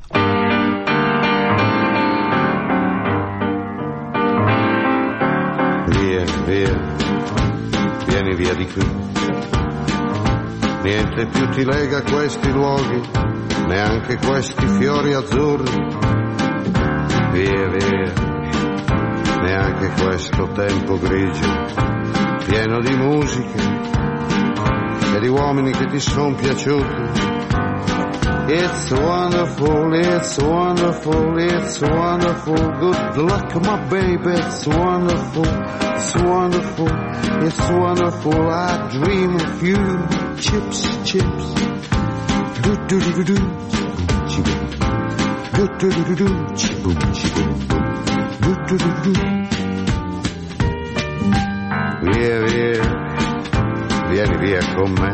Vieni, via, vieni via di qui. Niente più ti lega questi luoghi, neanche questi fiori azzurri. Via, via, neanche questo tempo grigio, pieno di musiche e di uomini che ti sono piaciuti. It's wonderful, it's wonderful, it's wonderful. Good luck, my baby, it's wonderful, it's wonderful, it's wonderful. I dream of you. Chips, chips. Do do do do do. Do do do do do. Chiboom, chiboom, boom. Do do do do. Via, via, vieni via con me.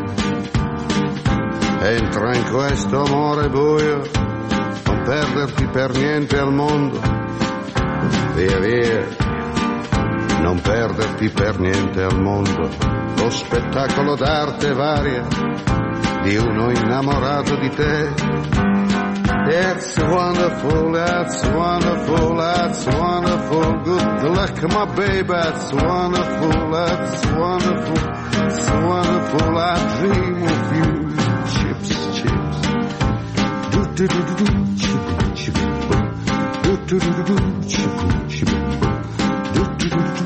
Entra in questo amore buio, non perderti per niente al mondo. Via, via, non perderti per niente al mondo. Lo spettacolo d'arte varia di uno innamorato di te. It's wonderful, it's wonderful, it's wonderful. Good luck, my baby, it's wonderful, it's wonderful, it's wonderful. I dream of you. Chips, chips. Do do do do do. Chip, chip. Do do do do do. Chip, chip. Do do do do.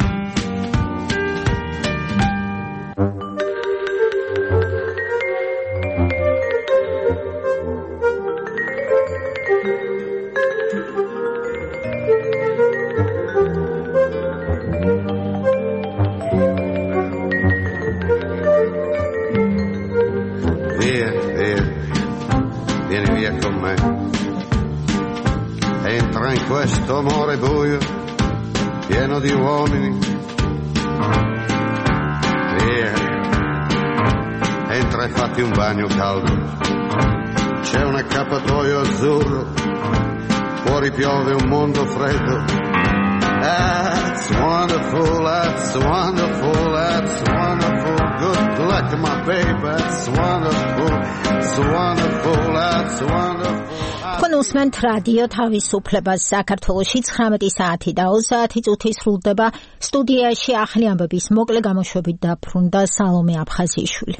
questo amore buio, pieno di uomini. Via, entra e fatti un bagno caldo, c'è un accappatoio azzurro, fuori piove un mondo freddo. That's wonderful, that's wonderful, that's wonderful. Good luck, my baby, that's wonderful, that's wonderful, that's wonderful. კონუსმენთ რადიო თავისუფლებას საქართველოში ცხრამეტი საათი და ოცდაათი წუთი სრულდება. სტუდიაში ახალი ამბების მოკლე გამოშვებით დაბრუნდა სალომე აფხაზიშვილი.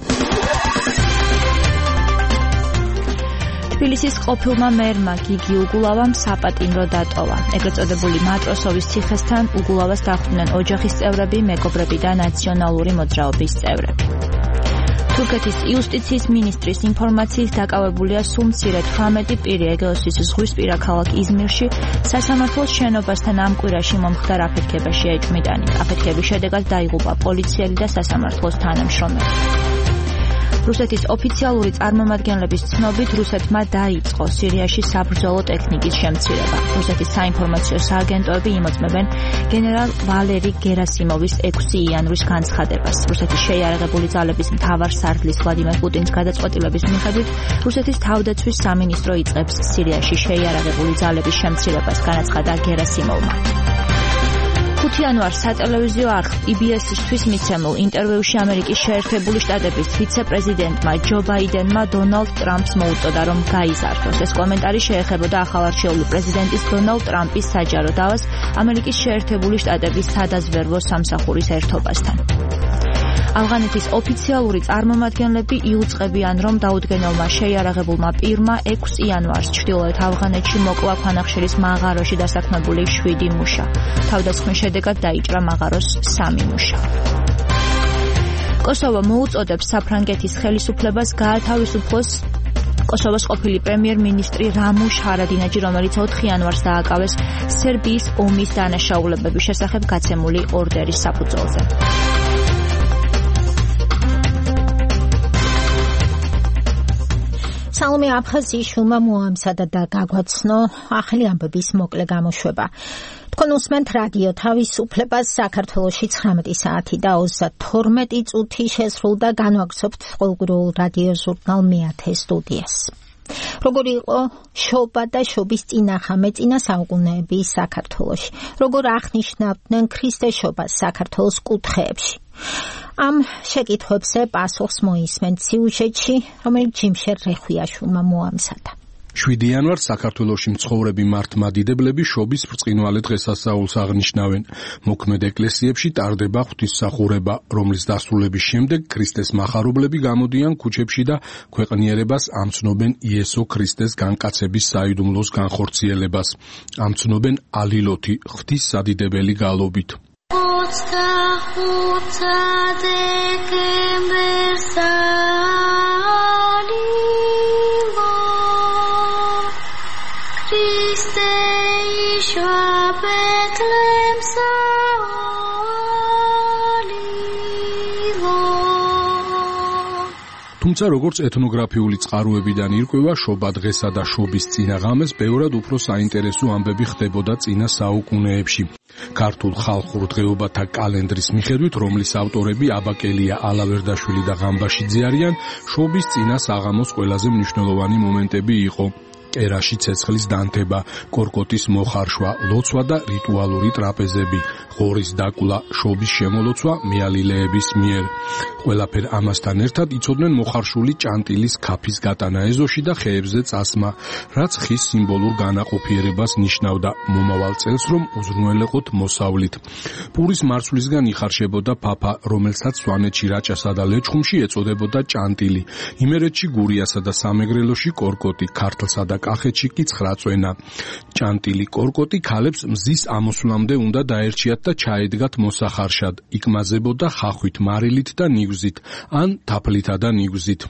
თბილისის ყოფილმა მერმა გიგი უგულავამ საპატიმრო დატოვა. ეგრეთ წოდებული მატროსოვის ციხესთან უგულავას დახვდნენ ოჯახის წევრები, მეგობრები და ნაციონალური მოძრაობის წევრები. თურქეთის იუსტიციის მინისტრის ინფორმაციით დაკავებულია სულ მცირე თვრამეტი პირი ეგეოსის ზღვისპირა ქალაქ იზმირში სასამართლოს შენობასთან ამ კვირაში მომხდარ აფეთქებაში ეჭვმიტანი. აფეთქების შედეგად დაიღუპა პოლიციელი და სასამართლოს თანამშრომელი. რუსეთის ოფიციალური წარმომადგენლების ცნობით რუსეთმა დაიწყო სირიაში საბრძოლო ტექნიკის შემცირება. რუსეთის საინფორმაციო სააგენტოები იმოწმებენ გენერალ ვალერი გერასიმოვის ექვსი იანვრის განცხადებას. რუსეთის შეიარაღებული ძალების მთავარ სარდლის ვლადიმერ პუტინის გადაწყვეტილების მიხედვით რუსეთის თავდაცვის სამინისტრო იწყებს სირიაში შეიარაღებული ძალების შემცირებას, განაცხადა გერასიმოვმა. ხუთი იანვარს სატელევიზიო არხ ი ბი ეს-ისთვის მიცემულ ინტერვიუში ამერიკის შეერთებული შტატების ვიცე-პრეზიდენტმა ჯო ბაიდენმა დონალდ ტრამპს მოუწოდა, რომ გაიზარდოს. ეს კომენტარი შეეხებოდა ახალარჩეული პრეზიდენტის დონალდ ტრამპის საჯარო დავას ამერიკის შეერთებული შტატების სადაზვერვო სამსახურის ერთობასთან. ავღანეთის ოფიციალური წარმომადგენლები იუწყებიან, რომ დაუდგენელმა შეიარაღებულმა პირმა ექვსი იანვარს ჩრდილოეთ ავღანეთში მოკლა ქვანახშირის მაღაროში დასაქმებული შვიდი მუშა. თავდასხმის შედეგად დაიჭრა მაღაროს სამი მუშა. კოსოვო მოუწოდებს საფრანგეთის ხელისუფლებას გაათავისუფლოს კოსოვოს ყოფილი პრემიერ-მინისტრი რამუშ ჰარადინაჯი, რომელიც ოთხი იანვარს დააკავეს სერბიის ომის დანაშაულებების შესახებ გაცემული ორდერის საფუძველზე. სალომე აფხაზიშვილმა მოამზადა და გაგვაცნო ახალი ამბების მოკლე გამოშვება. თქვენ უსმენთ რადიო თავისუფლებას საქართველოში ცხრამეტი საათი და ოცდათორმეტი წუთი შესრულდა. განვაგრძობთ ყოველკვირეულ რადიო ჟურნალ მეათე სტუდიას. როგორი იყო შობა და შობის წინახამე წინა საუკუნეები საქართველოში? როგორ აღნიშნავდნენ ქრისტეშობას საქართველოს კუთხეებში? ამ შეკითხვებზე პასუხს მოისმენთ სიუჟეტში, რომელიც ჯიმშერ რეხვიაშვილმა მოამზადა. შვიდი იანვარს საქართველოში მცხოვრები მართლმადიდებლები შობის ბრწყინვალე დღესასწაულს აღნიშნავენ. მოქმედ ეკლესიებში ტარდება ღვთისმსახურება, რომლის დასრულების შემდეგ ქრისტეს მახარებლები გამოდიან ქუჩებში და ქვეყნიერებას ამცნობენ იესო ქრისტეს განკაცების საიდუმლოს განხორციელებას. ამცნობენ ალილოთი ღვთის სადიდებელი გალობით. ოცდახუთ დეკემბერს ალილო ქრისტე იშვა ბეთლემს ალილო. თუმცა როგორც ეთნოგრაფიული წყაროებიდან ირკვევა, შობა დღესა და შობის წინა ღამეს ბევრად უფრო საინტერესო ამბები ხდებოდა წინა საუკუნეებში. ქართულ ხალხურ დღეობათა კალენდრის მიხედვით, რომლის ავტორები აბაკელია ალავერდაშვილი და ღამბაშიძე არიან, შობის წინა საღამოს ყველაზე მნიშვნელოვანი მომენტები იყო კერაში ცეცხლის დანთება, კორკოტის მოხარშვა, ლოცვა და რიტუალური ტრაპეზები, ღორის დაკლა, შობის შემოლოცვა მეალილეების მიერ. ყველაფერ ამასთან ერთად იცოდნენ მოხარშული ჭანტილის ქაფის გატანა ეზოში და ხეებზე წასმა, რაც ხის სიმბოლურ განაყოფიერებას ნიშნავდა მომავალ წელს, რომ უზრუნველეყოთ მოსავლით. პურის მარცვლისგან იხარშებოდა ფაფა, რომელსაც სვანეთში რაჭასა და ლეჩხუმში ეწოდებოდა ჭანტილი, იმერეთში გურიასა და სამეგრელოში კორკოტი, ქართლსა და კახეთში კი ცხრაწვენა. ჭანტილი კორკოტი ქალებს მზის ამოსვლამდე უნდა დაერჩიათ და ჩაედგათ მოსახარშად, იკმაზებოდა ხახვით, მარილით და ნიგვზით, ან თაფლითა და ნიგვზით.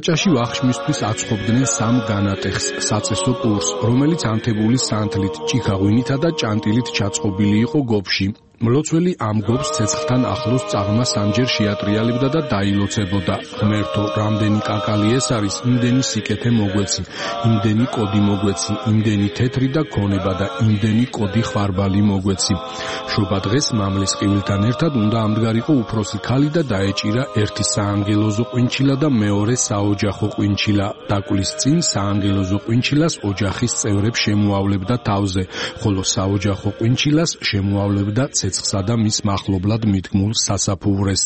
რაჭაში ვახშმისთვის აცხობდნენ სამ განატეხს საწესო პურს, რომელიც ანთებული სანთლით, ჭიქაღვინითა და ჭანტილით ჩაწყობილი იყო გოფში. მლოცველი ამ გობს ცეცხლთან ახლოს წაღმა სამჯერ შეატრიალებდა და დაილოცებოდა. ღმერთო, რამდენი კაკალი ეს არის, იმდენი სიკეთე მოგვეცი, იმდენი კოდი მოგვეცი, იმდენი თეთრი და ქონება და იმდენი კოდი ხვარბალი მოგვეცი. შობა დღეს მამლის ყივილთან ერთად უნდა ამდგარიყო უფროსი ქალი და დაეჭირა ერთი საანგელოზო ყვინჩილა და მეორე საოჯახო ყვინჩილა. დაკლის წინ საანგელოზო ყვინჩილას ოჯახის წევრებს შემოავლებდა თავზე, ხოლო საოჯახო ყვინჩილას შემოავლებდა ცეცხლსა და მის მახლობლად მიდგმულ სასაფუვრეს.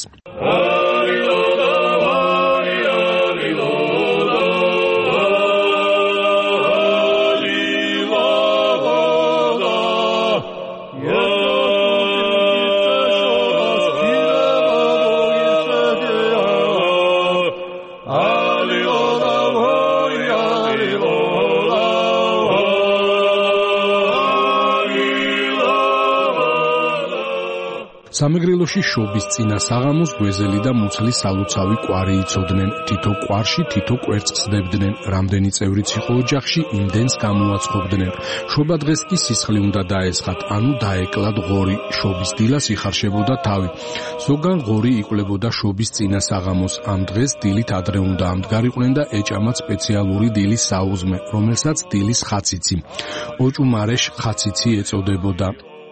სამეგრელოში შობის წინა საღამოს გვეზელი და მუცლის სალოცავი კვარი იცოდნენ. თითო კვარში თითო კვერცხს დებდნენ. რამდენი წევრიც იყო ოჯახში, იმდენს გამოაცხობდნენ. შობა დღეს კი სისხლი უნდა დაესხათ, ანუ დაეკლათ ღორი. შობის დილას იხარშებოდა თავი. ზოგან ღორი იკლებოდა შობის წინა საღამოს. ამ დღეს დილით ადრე უნდა ამდგარიყვნენ და ეჭამათ სპეციალური დილის საუზმე, რომელსაც დილის ხაციცი. ოჭუმარეშ ხაციცი ეწოდებოდა.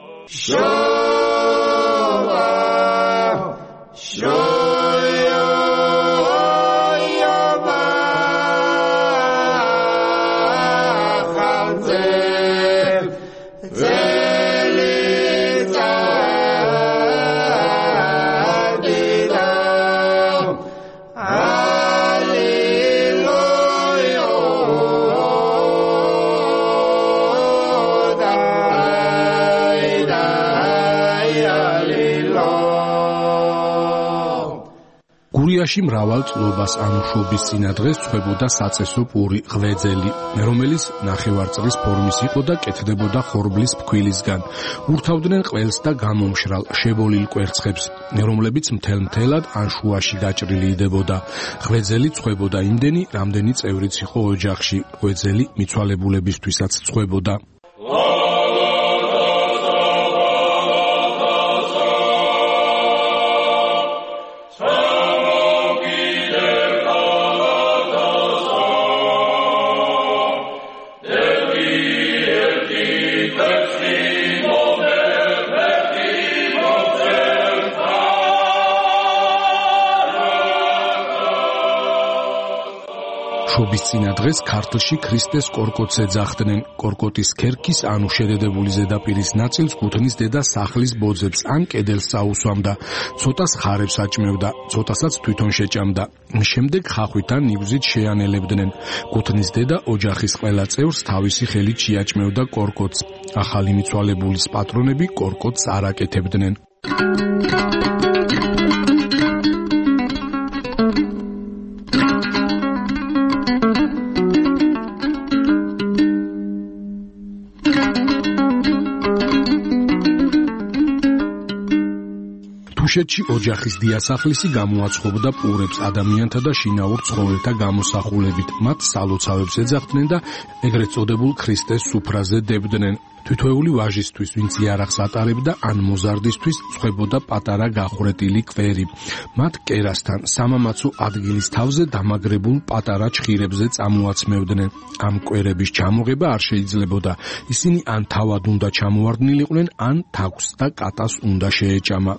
გურიაში მრავალ წლობას ანუ შობის წინა დღეს წვებოდა საწესო პური ღვეძელი, რომელიც ნახევარწრის ფორმის იყო და კეთდებოდა ხორბლის ფქვილისგან. ურთავდნენ ყველს და გამომშრალ შებოლილ კვერცხებს, რომლებიც მთელ-მთელად ან შუაში გაჭრილი იდებოდა. ღვეძელი წვებოდა იმდენი, რამდენი წევრიც იყო ოჯახში. ღვეძელი მიცვალებულებისთვისაც წვებოდა. შობის წინა დღეს ქართლში ქრისტეს კორკოტს ეძახდნენ. კორკოტის ქერქის ანუ შედედებული ზედაპირის ნაწილს გუთნის დედა სახლის ბოძებს ან კედელს აუსვამდა. ცოტას ხარებს აჭმევდა, ცოტასაც თვითონ შეჭამდა. შემდეგ ხახვით ან ნიგვზით შეანელებდნენ. გუთნის დედა ოჯახის ყველა წევრს თავისი ხელით შეაჭმევდა კორკოტს. ახალი მიცვალებულის პატრონები კორკოტს არ აკეთებდნენ. თუშეთში ოჯახის დიასახლისი გამოაცხობდა პურებს ადამიანთა და შინაურ ცხოველთა გამოსახულებით. მათ სალოცავებს ეძახდნენ და ეგრეთ წოდებულ ქრისტეს სუფრაზე დებდნენ. თითოეული ვაჟისთვის, ვინც იარაღს ატარებდა, ან მოზარდისთვის წვებოდა პატარა გახვრეტილი კვერი. მათ კერასთან სამამაცო ადგილის თავზე დამაგრებულ პატარა ჩხირებზე წამოაცმევდნენ. ამ კვერების ჩამოღება არ შეიძლებოდა. ისინი ან თავად უნდა ჩამოვარდნილიყვნენ, ან თაგვს და კატას უნდა შეეჭამა.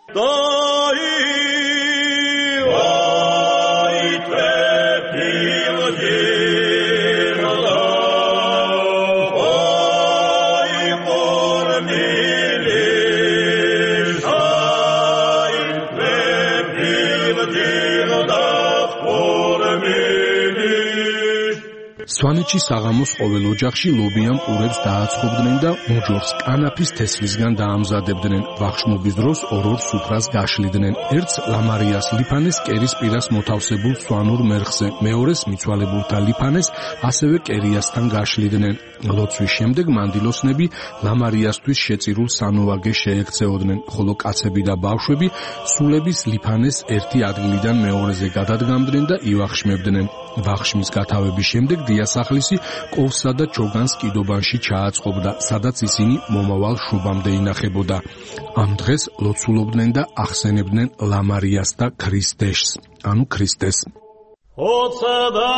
სვანეთში საღამოს ყოველ ოჯახში ლობიან პურებს დააცხობდნენ და მოჯორს კანაფის თესლისგან დაამზადებდნენ. ვახშმობის დროს ორ-ორ სუფრას გაშლიდნენ. ერთს ლამარიას ლიფანეს კერის პირას მოთავსებულ სვანურ მერხზე, მეორეს მიცვალებულთა ლიფანეს ასევე კერიასთან გაშლიდნენ. ლოცვის შემდეგ მანდილოსნები ლამარიასთვის შეწირულ სანოვაგეს შეექცეოდნენ, ხოლო კაცები და ბავშვები სულების ლიფანეს ერთი ადგილიდან მეორეზე გადადგამდნენ და ივახშმებდნენ. ვახშმის გათავების შემდეგ დიასახლისი კოვსა და ჩოგანს კიდობანში ჩააწყობდა, სადაც ისინი მომავალ შუბამდე ინახებოდა. ამ დღეს ლოცულობდნენ და ახსენებდნენ ლამარიას და ქრისტეშს, ანუ ქრისტეს. ხოცდა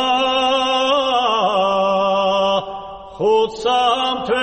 ხოცამთესა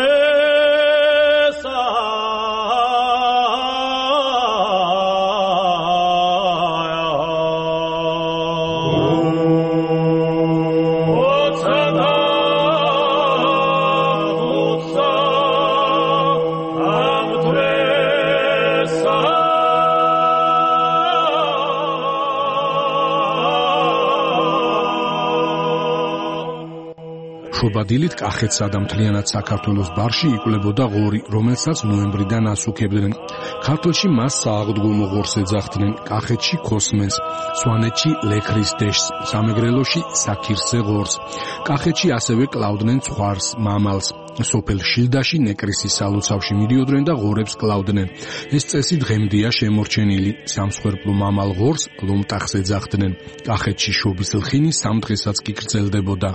შობადილით კახეთსა და მთლიანად საქართველოს ბარში იკვლევოდა ღორი, რომელსაც ნოემბრიდან ასუქებდნენ. ქართლში მას სააღდგომო ღორს ეძახდნენ, კახეთში ქოსმენს, სვანეთში ლექრის დეშს, სამეგრელოში საქირსე ღორს. კახეთში ასევე კლავდნენ ცხვარს, მამალს. სოფელ შილდაში ნეკრისის სალოცავში მიდიოდნენ და ღორებს კლავდნენ. ეს წესი დღემდეა შემორჩენილი. სამსხვერპლო მამალ ღორს ლომტახს ეძახდნენ. კახეთში შობის ლხინი სამ დღესაც კი გრძელდებოდა.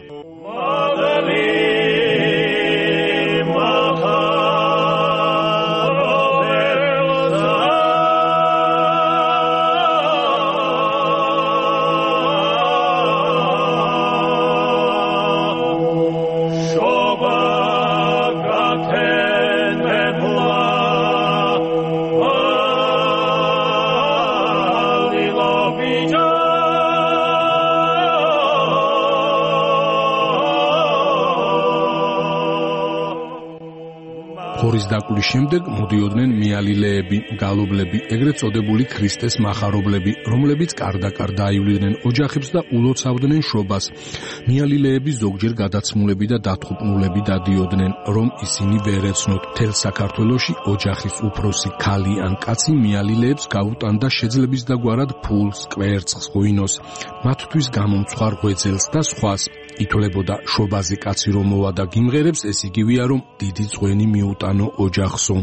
ღორის დაკვლის შემდეგ მოდიოდნენ მიალილეები, გალობლები, ეგრეთ წოდებული ქრისტეს მახარებლები, რომლებიც კარდაკარ დაივლიდნენ ოჯახებს და ულოცავდნენ შობას. მიალილეები ზოგჯერ გადაცმულები და დათყუპნულები დადიოდნენ, რომ ისინი ვერ ეცნოთ. მთელ საქართველოში ოჯახის უფროსი ქალი ან კაცი მიალილეებს გაუტანდა შეძლების დაგვარად ფულს, კვერცხს, ღვინოს, მათთვის გამომცხვარ ღვეძელს და სხვას. ითვლებოდა შობაზე კაცი რომ მოვა და გიმღერებს, ეს იგივეა რომ დიდი წვენი მიუტანო ოჯახსო.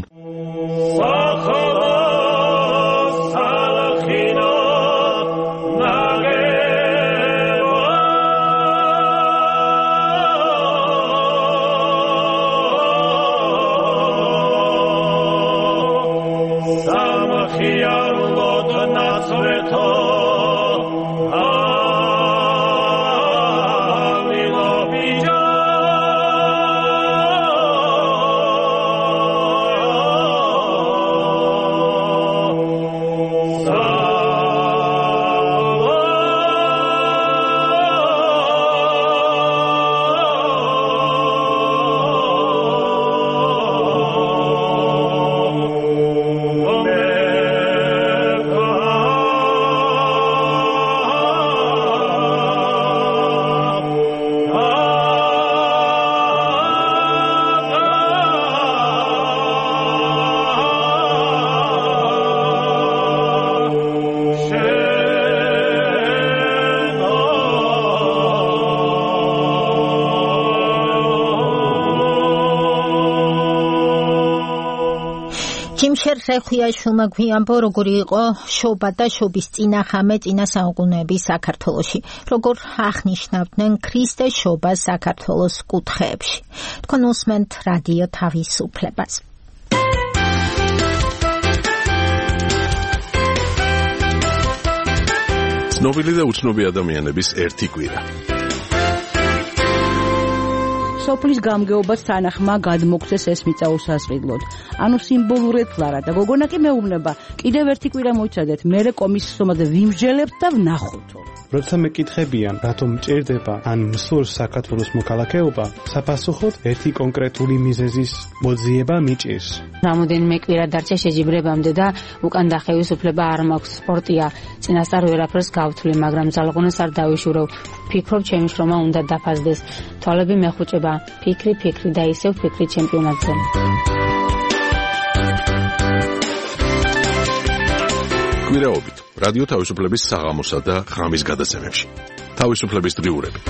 ჯიმშერ რეხვიაშვილმა გვიამბო, როგორი იყო შობა და შობის წინახამე წინა საუკუნეების საქართველოში, როგორ აღნიშნავდნენ ქრისტეს შობას საქართველოს კუთხეებში. თქვენ უსმენთ რადიო თავისუფლებას. ცნობილი და უცნობი ადამიანების ერთი კვირა. სოფლის გამგეობას თანახმა გადმოგცეს ეს მიწა უსასყიდლოდ. ანუ სიმბოლურად ფლარა და გოგონა კი მეუბნება, კიდევ ერთი კვირა მოიცადეთ, მერე კომისიის სომაზე ვიმსჯელებთ და ვნახოთო. როცა მეკითხებიან, რატომ მჭირდება ან მსურს საქართველოს მოქალაქეობა, საფასუხოდ ერთი კონკრეტული მიზეზის მოძიება მიჭირს. რამოდენიმე კვირა დარჩა შეჯიბრებამდე და უკან დახევის უფლება არ მაქვს. სპორტია, წინასწარ ვერაფერს გავთვლი, მაგრამ ძალღონას არ დავიშურევ. ფიქრობ, ჩემი შრომა უნდა დაფასდეს. თვალები მეხუჭება, ფიქრი, ფიქრი და ისევ ფიქრი ჩემპიონატზე. კვირაობით რადიო თავისუფლების საღამოსა და ღამის გადაცემებში. თავისუფლების დღიურები.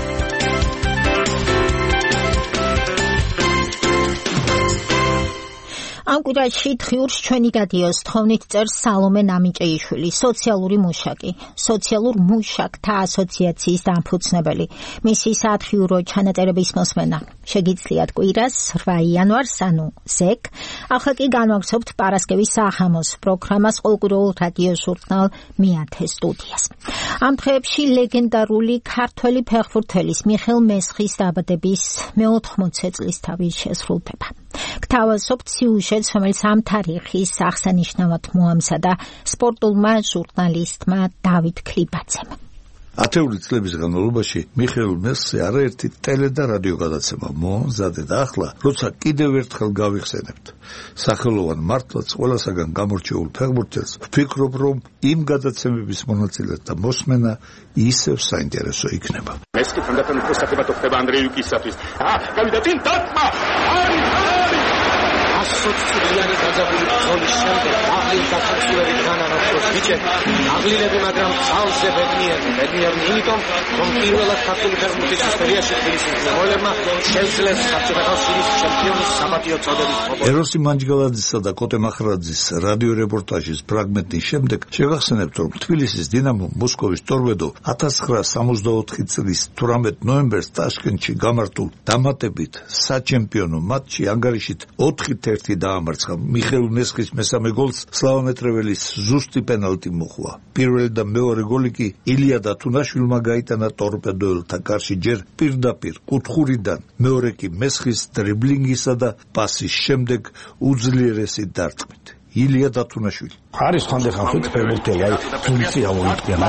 ამ კვირაში დღიურს ჩვენი გადიოს თხოვნით წერს სალომე ნამიჭეიშვილი, სოციალური მუშაკი, სოციალურ მუშაკთა ასოციაციის დამფუძნებელი. მისი საათღიურო ჩანაწერების მოსმენა შეგიძლიათ კვირას რვა იანვარს, ანუ ზეკ. ახლა კი განვაგრძობთ პარასკევის საახამოს პროგრამას ყოველკვირეულ რადიო ჟურნალ მეათე სტუდიას. ამ დღეებში ლეგენდარული ქართველი ფეხბურთელის მიხეილ მესხის დაბადების მეოთხმოცე წლისთავი შესრულდება. გთავაზობთ სიუჟეტს, რომელიც ამ თარიხის აღსანიშნავად მოამზადა სპორტულმა ჟურნალისტმა დავით ქლიბაძემ. ათეული წლების განმავლობაში მიხეილ მესხზე არაერთი ტელე და რადიო გადაცემა მოამზადე და ახლა, როცა კიდევ ერთხელ გავიხსენებთ სახელოვან მართლაც ყველასაგან გამორჩეულ ფეხბურთელს, ვფიქრობ, რომ იმ გადაცემების მონაწილეთა მოსმენა ისევ საინტერესო იქნება. მესხი თანდათან უფრო საკლებათო ხდება ანდრეევიკისათვის. აა, გავიდა წინ დათმა! არის, არის! ასოცირიანი გაძაბული ბრძოლის შემდეგ აღლილ გასაცვლელი განანაცვლოს ბიჭები აღლილები, მაგრამ ძალზე ბედნიერნი ბედნიერნი იმიტომ, რომ პირველად ქართული ფეხბურთის ისტორიაში თბილისის მრევლელებმა შეძლეს საბჭოთა კავშირის ჩემპიონის საპატიო წოდების მოპოვება. ეროსი მანჯგალაძისა და კოტე მახრაძის რადიო რეპორტაჟის ფრაგმენტის შემდეგ შევახსენებთ, რომ თბილისის დინამო მოსკოვის ტორპედო ათას ცხრაას სამოცდაოთხი წლის თვრამეტ ნოემბერს ტაშკენტში გამართულ დამატებით საჩემპიონო მატჩში ანგარიშით ოთხით ერთი დაამარცხა. მიხეილ მესხის მესამე გოლს სლავომეტრეველის ზუსტი პენალტი მოჰყვა. პირველი და მეორე გოლი კი ილია დათუნაშვილმა გაიტანა ტორპედოელთა კარში ჯერ პირდაპირ კუთხურიდან, მეორე კი მესხის დრიბლინგისა და პასის შემდეგ უძლიერესი დარტყმით. ილია დათუნაშვილი არის ხანდახან ფეხბურთელი, აი ფუნქცია მოიწვია,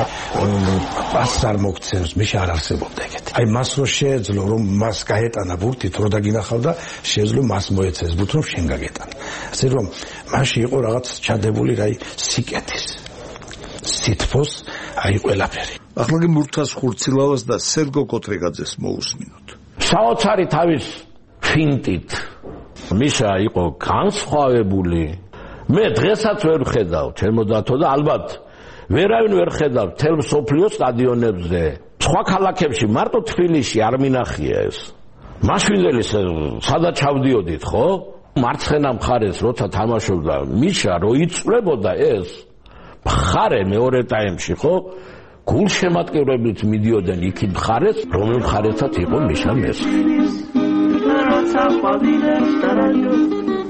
პასს არ მოგცემს, მე არ არსებობდა ეგეთი. აი მას რო შეეძლო, რომ მას გაეტანა ბურთით, რო დაგინახავდა, შეეძლო მას მოეცეს ბურთი, რომ შენ გაგეტანა. ასე რომ მაშინ იყო რაღაც ჩადებული, აი სიკეთის, სითბოს, აი ყველაფერი. ახლა კი მურთას ხურცილავას და სერგო კოტრეგაძეს მოусმინოთ. საოცარი თავის ფინტით მიშა იყო განსხვავებული. მე დღესაც ვერ ხედავ ჩემოდათო და ალბათ ვერავინ ვერ ხედავ თელ სოფლიოს სტადიონებზე. სხვა ქალაქებში მარტო თბილისში არ მინახია ეს. მაშვიდელი სადაც ჩავდიოდით, ხო? მარცხენა მხარეს როცა თამაშობდა მიშა, რო იწვლებოდა ეს მხარე მეორე ტაიმში, ხო? გულშემატკივრებით მიდიოდნენ იქით მხარეს, რომელ მხარესაც იყო მიშა მესხი. როცა ყვავილებს და რადიოს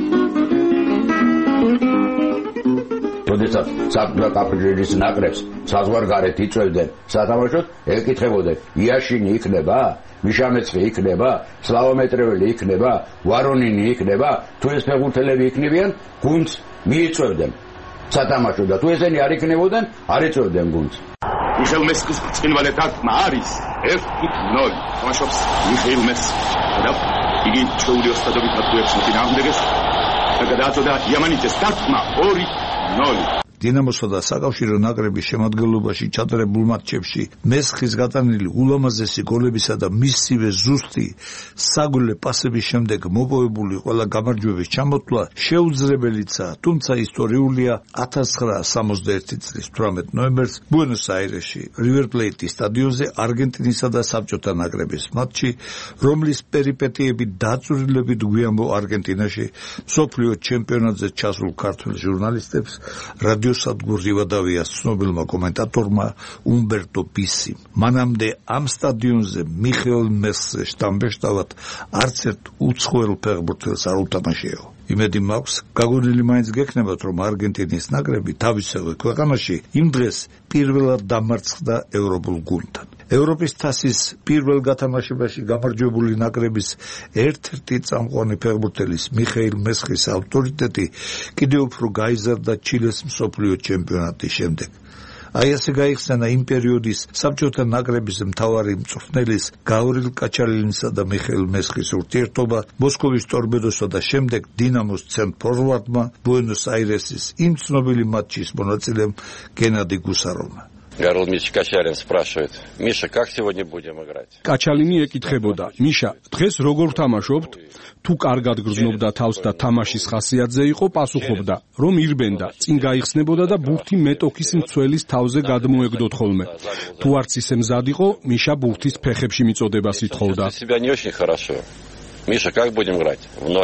როდესაც საბჭოთა კავშირის ნაკრებს საზღვარგარეთ იწვევდნენ სათამაშოდ, ეკითხებოდნენ, იაშინი იქნება, მიშა მესხი იქნება, სლავომეტრეველი იქნება, ვარონინი იქნება, თუ ეს ფეხბურთელები იქნებიან, გუნდს მიიწვევდნენ სათამაშოდ და თუ ესენი არ იქნებოდნენ, არ იწვევდნენ გუნდს. მიხეილ მესხის ბრწყინვალე დარტყმა არის ერთი ნული. თამაშობს მიხეილ მესხი და იგი ჩვეული ოსტატობით ათვეებს მოწინააღმდეგეს და გადააწოდა იამანიძეს დარტყმა ორი ნული. დინამოსა და საკავშირო ნაკრების შემადგენლობაში ჩატარებულ მატჩებში მესხის გატანილი ულამაზესი გოლებისა და მისივე ზუსტი საგოლე პასების შემდეგ მოპოვებული ყველა გამარჯვების ჩამოთვლა შეუძლებელიცაა, თუმცა ისტორიულია. ათას ცხრაას სამოცდაერთი წლის თვრამეტ ნოემბერს ბუენოს-აირესში რივერ პლეიტის სტადიონზე არგენტინისა და საბჭოთა ნაკრების მატჩი, რომლის პერიპეტიები დაწვრილებით გვიანბო არგენტინაში მსოფლიო ჩემპიონატზე ჩასულ ქართველ ჟურნალისტებს რადიო სადგურ რივადავიას ცნობილმა კომენტატორმა უმბერტო პისიმ. მანამდე ამ სტადიონზე მიხეილ მესხზე შტამბეშტავად არც ერთ უცხოელ ფეხბურთელს არ უთამაშეო. იმედი მაქვს, გაგონილი მაინც გექნებათ, რომ არგენტინის ნაკრები თავისივე ქვეყანაში იმ დღეს პირველად დამარცხდა ევროპულ გუნდთან. ევროპის თასის პირველ გათამაშებაში გამარჯვებული ნაკრების ერთ-ერთი წამყვანი ფეხბურთელის მიხეილ მესხის ავტორიტეტი კიდევ უფრო გაიზარდა ჩილეს მსოფლიო ჩემპიონატის შემდეგ. აი ასე გაიხსენა იმ პერიოდის საბჭოთა ნაკრების მთავარი მწვრთნელის გავრილ კაჩალინისა და მიხეილ მესხის ურთიერთობა მოსკოვის ტორპედოსა და შემდეგ დინამოს ცენტრ-ფორვარდმა ბუენოს-აირესის იმ ცნობილი მატჩის მონაწილემ გენადი გუსაровმა. Гарл Миша Качалин спрашивает: Миша, как сегодня будем играть? კაჩალინი ეკითხებოდა: მიშა, დღეს როგორ თამაშობთ? თუ კარგად გრძნობდა თავს და თამაშის ხასიათზე იყო, პასუხობდა, რომ ირბენდა, წინ გაიხსნებოდა და ბურთი მეტოქის მცველის თავზე გადმოეგდოთ ხოლმე. თუ არც ისე მზად იყო, მიშა ბურთის ფეხებში მიწოდებას ითხოვდა. Себя не очень хорошо. Миша, как будем играть? В ноги.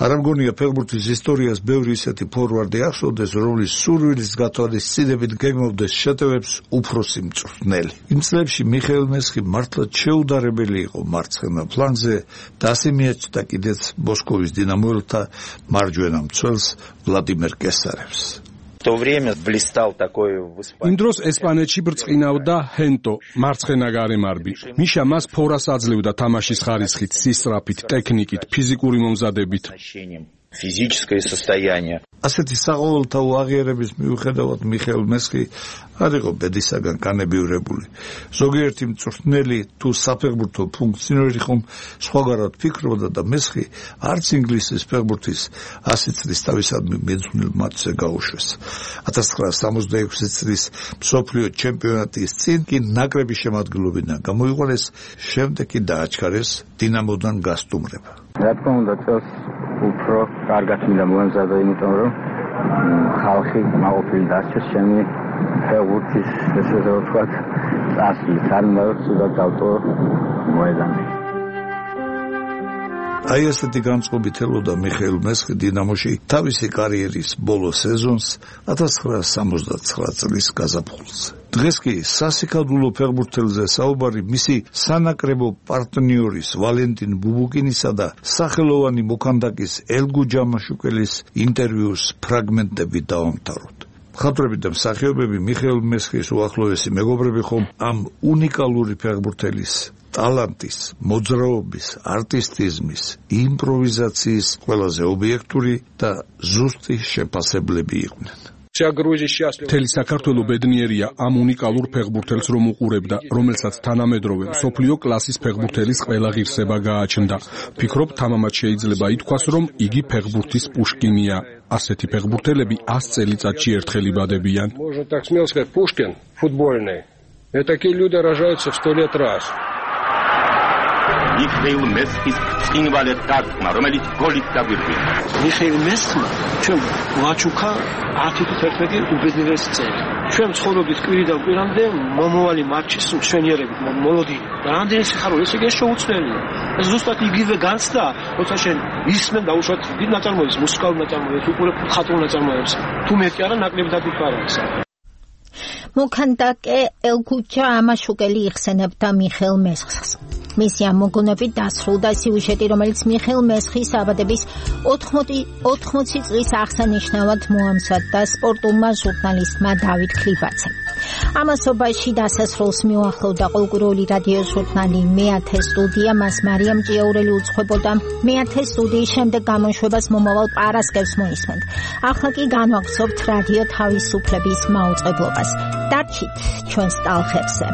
არ მგონია ფეხბურთის ისტორიას ბევრი ისეთი ფორვარდი ახსოვდეს, რომლის სურვილის გათვალისწინებით გეგმავდეს შეტევებს უფროსი მწვრთნელი. იმ წლებში მიხეილ მესხი მართლაც შეუდარებელი იყო მარცხენა ფლანგზე და ასე მიაჩნდა კიდეც მოსკოვის დინამოელთა მარჯვენა მცველს ვლადიმერ კესარევს. იმ დროს ესპანეთში ბრწყინავდა ჰენტო, მარცხენა გარემარბი. მიშა მას ფორას აძლევდა თამაშის ხარისხით, სისწრაფით, ტექნიკით, ფიზიკური მომზადებით. физическое состояние. ასეთი საყოველთაო აღიარების მიუხედავად მიხეილ მესხი არ იყო ბედისაგან განებივრებული. ზოგიერთი მწვრთნელი თუ საფეხბურთო ფუნქციონერი ხომ სხვაგვარად ფიქრობდა და მესხი არც ინგლისის ფეხბურთის ასი წლის თავისადმი მეძღვნილ მატჩზე გაუშვეს. ათას ცხრაასი სამოცდაექვსი წლის მსოფლიო ჩემპიონატის წინ კი ნაკრების შემადგენლობიდან გამოიყვანეს, შემდეგ კი დააჩქარეს დინამოდან გასტუმრება. რა თქმა უნდა, წელს უფრო კარგად მინდა მოემზადო, იმიტომ რომ ხალხი მაყოფილი დასჭეს ჩემი ფეხბურთის ესე ვთქვათ წასვლით. არ მინდა რომ ცუდად დავტოვო მოედანი. აი ასეთი განწყობით ელოდა მიხეილ მესხი დინამოში თავისი კარიერის ბოლო სეზონს ათას ცხრაასი სამოცდათსაცხრა წლის გაზაფხულზე. დღეს კი სასიკადულო ფეხბურთელზე საუბარი მისი სანაკრებო პარტნიორის ვალენტინ ბუბუკინისა და სახელოვანი მოქანდაკის ელგუ ჯამაშუკელის ინტერვიუს ფრაგმენტები დავამთავროთ. მხატვრები და მსახიობები მიხეილ მესხის უახლოესი მეგობრები ხომ ამ უნიკალური ფეხბურთელის ტალანტის, მოძრაობის, არტისტიზმის, იმპროვიზაციის ყველაზე ობიექტური და ზუსტი შეფასებლები იყვნენ. მთელი საქართველო ბედნიერია ამ უნიკალურ ფეხბურთელს რომ უყურებდა, რომელსაც თანამედროვე მსოფლიო კლასის ფეხბურთელის ყველა ღირსება გააჩნდა. ფიქრობ, თამამად შეიძლება ითქვას, რომ იგი ფეხბურთის პუშკინია. ასეთი ფეხბურთელები ას წელიწადში ერთხელ იბადებიან. Можно так смело сказать, Пушкин футбольный. Это такие люди рождаются в сто лет раз. მიხეილ მესხის წინვალე დარტყმა, რომელიც გოლით დაგვირგვინა. მიხეილ მესხმა ჩვენ ვაჩუქა ათი თერთმეტი უბედნიერესი წელი. ჩვენ ცხოვრობის კვირიდან კვირამდე მომავალი მატჩის მშვენიერებით მოლოდინი. რამდენი სიხარული, ესე იგი შეუცვლელია. ეს ზუსტად იგივე განცდა, როცა შენ ისმენ დაუშვათ დიდ ნაწარმოებს, მუსიკალურ ნაწარმოებს, უყურებ მხატვრულ ნაწარმოებს. თუ მეტი არა, ნაკლები დაგიფარა ეს. მოქანდაკე ელგუ ჯამაშუკელი იხსენებდა მიხეილ მესხს. მისი ამ მოგონებით დასრულდა სიუჟეტი, რომელიც მიხეილ მესხის აბადების ოთხმოცი წლის აღსანიშნავად მოამზადდა სპორტულმა ჟურნალისტმა დავით ქლიბაძემ. ამასობაში დასასრულს მიუახლოვდა ყოველკვირეული რადიო ჟურნალი მეათე სტუდია, მას მარიამ ჭიაურელი უძღვებოდა. მეათე სტუდიის შემდეგ გამოშვებას მომავალ პარასკევს მოისმენთ. ახლა კი განვაგრძობთ რადიო თავისუფლების მაუწყებლობას. დარჩით ჩვენს ტალღებზე.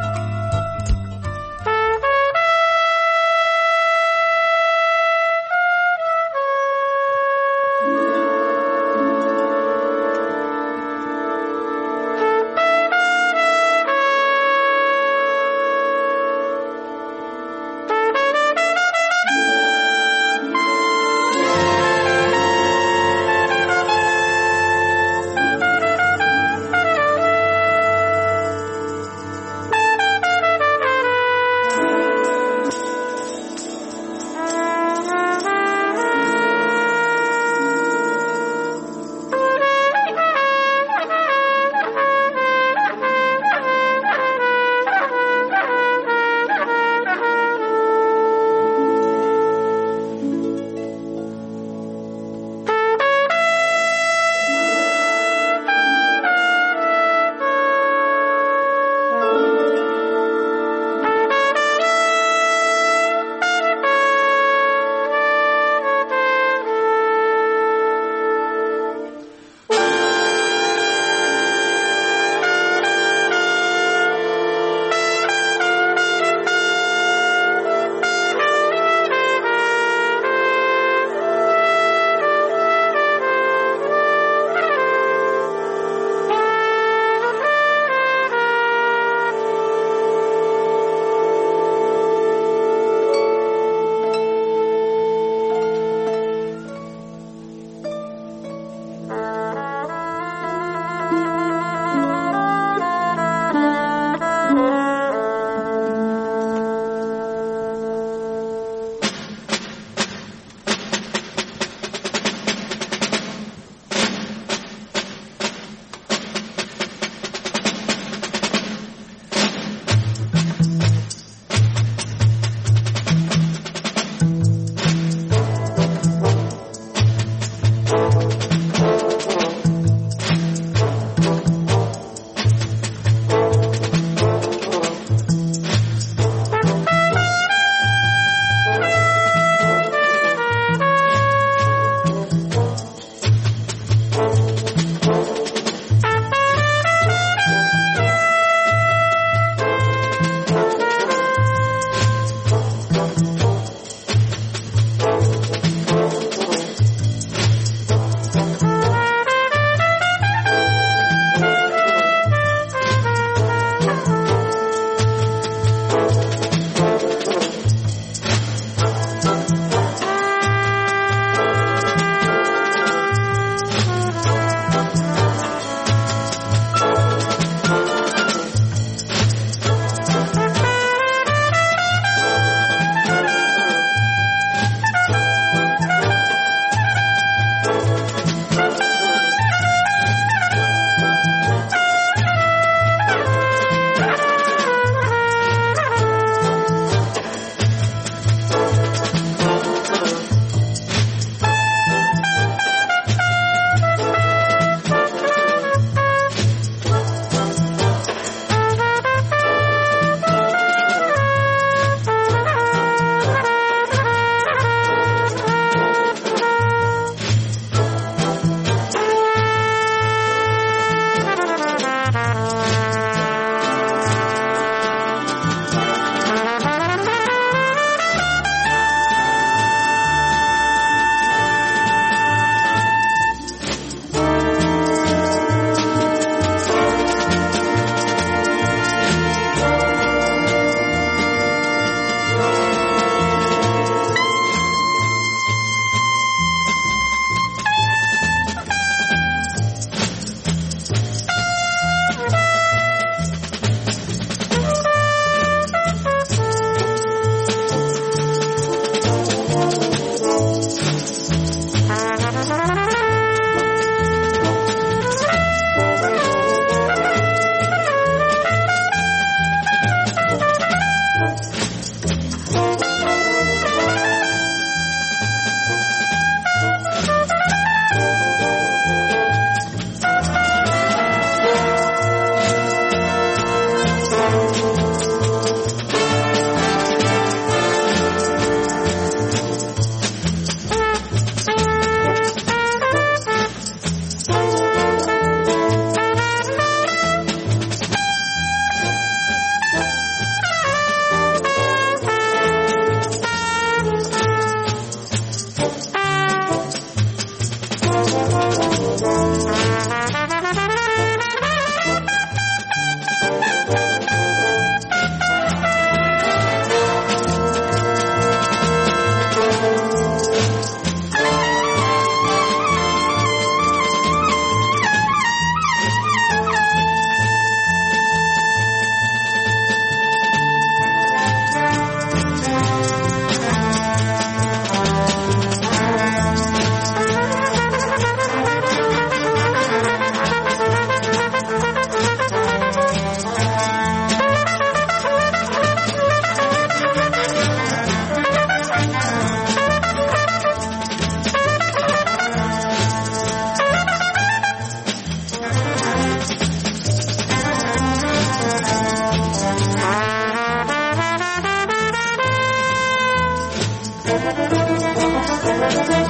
Thank you.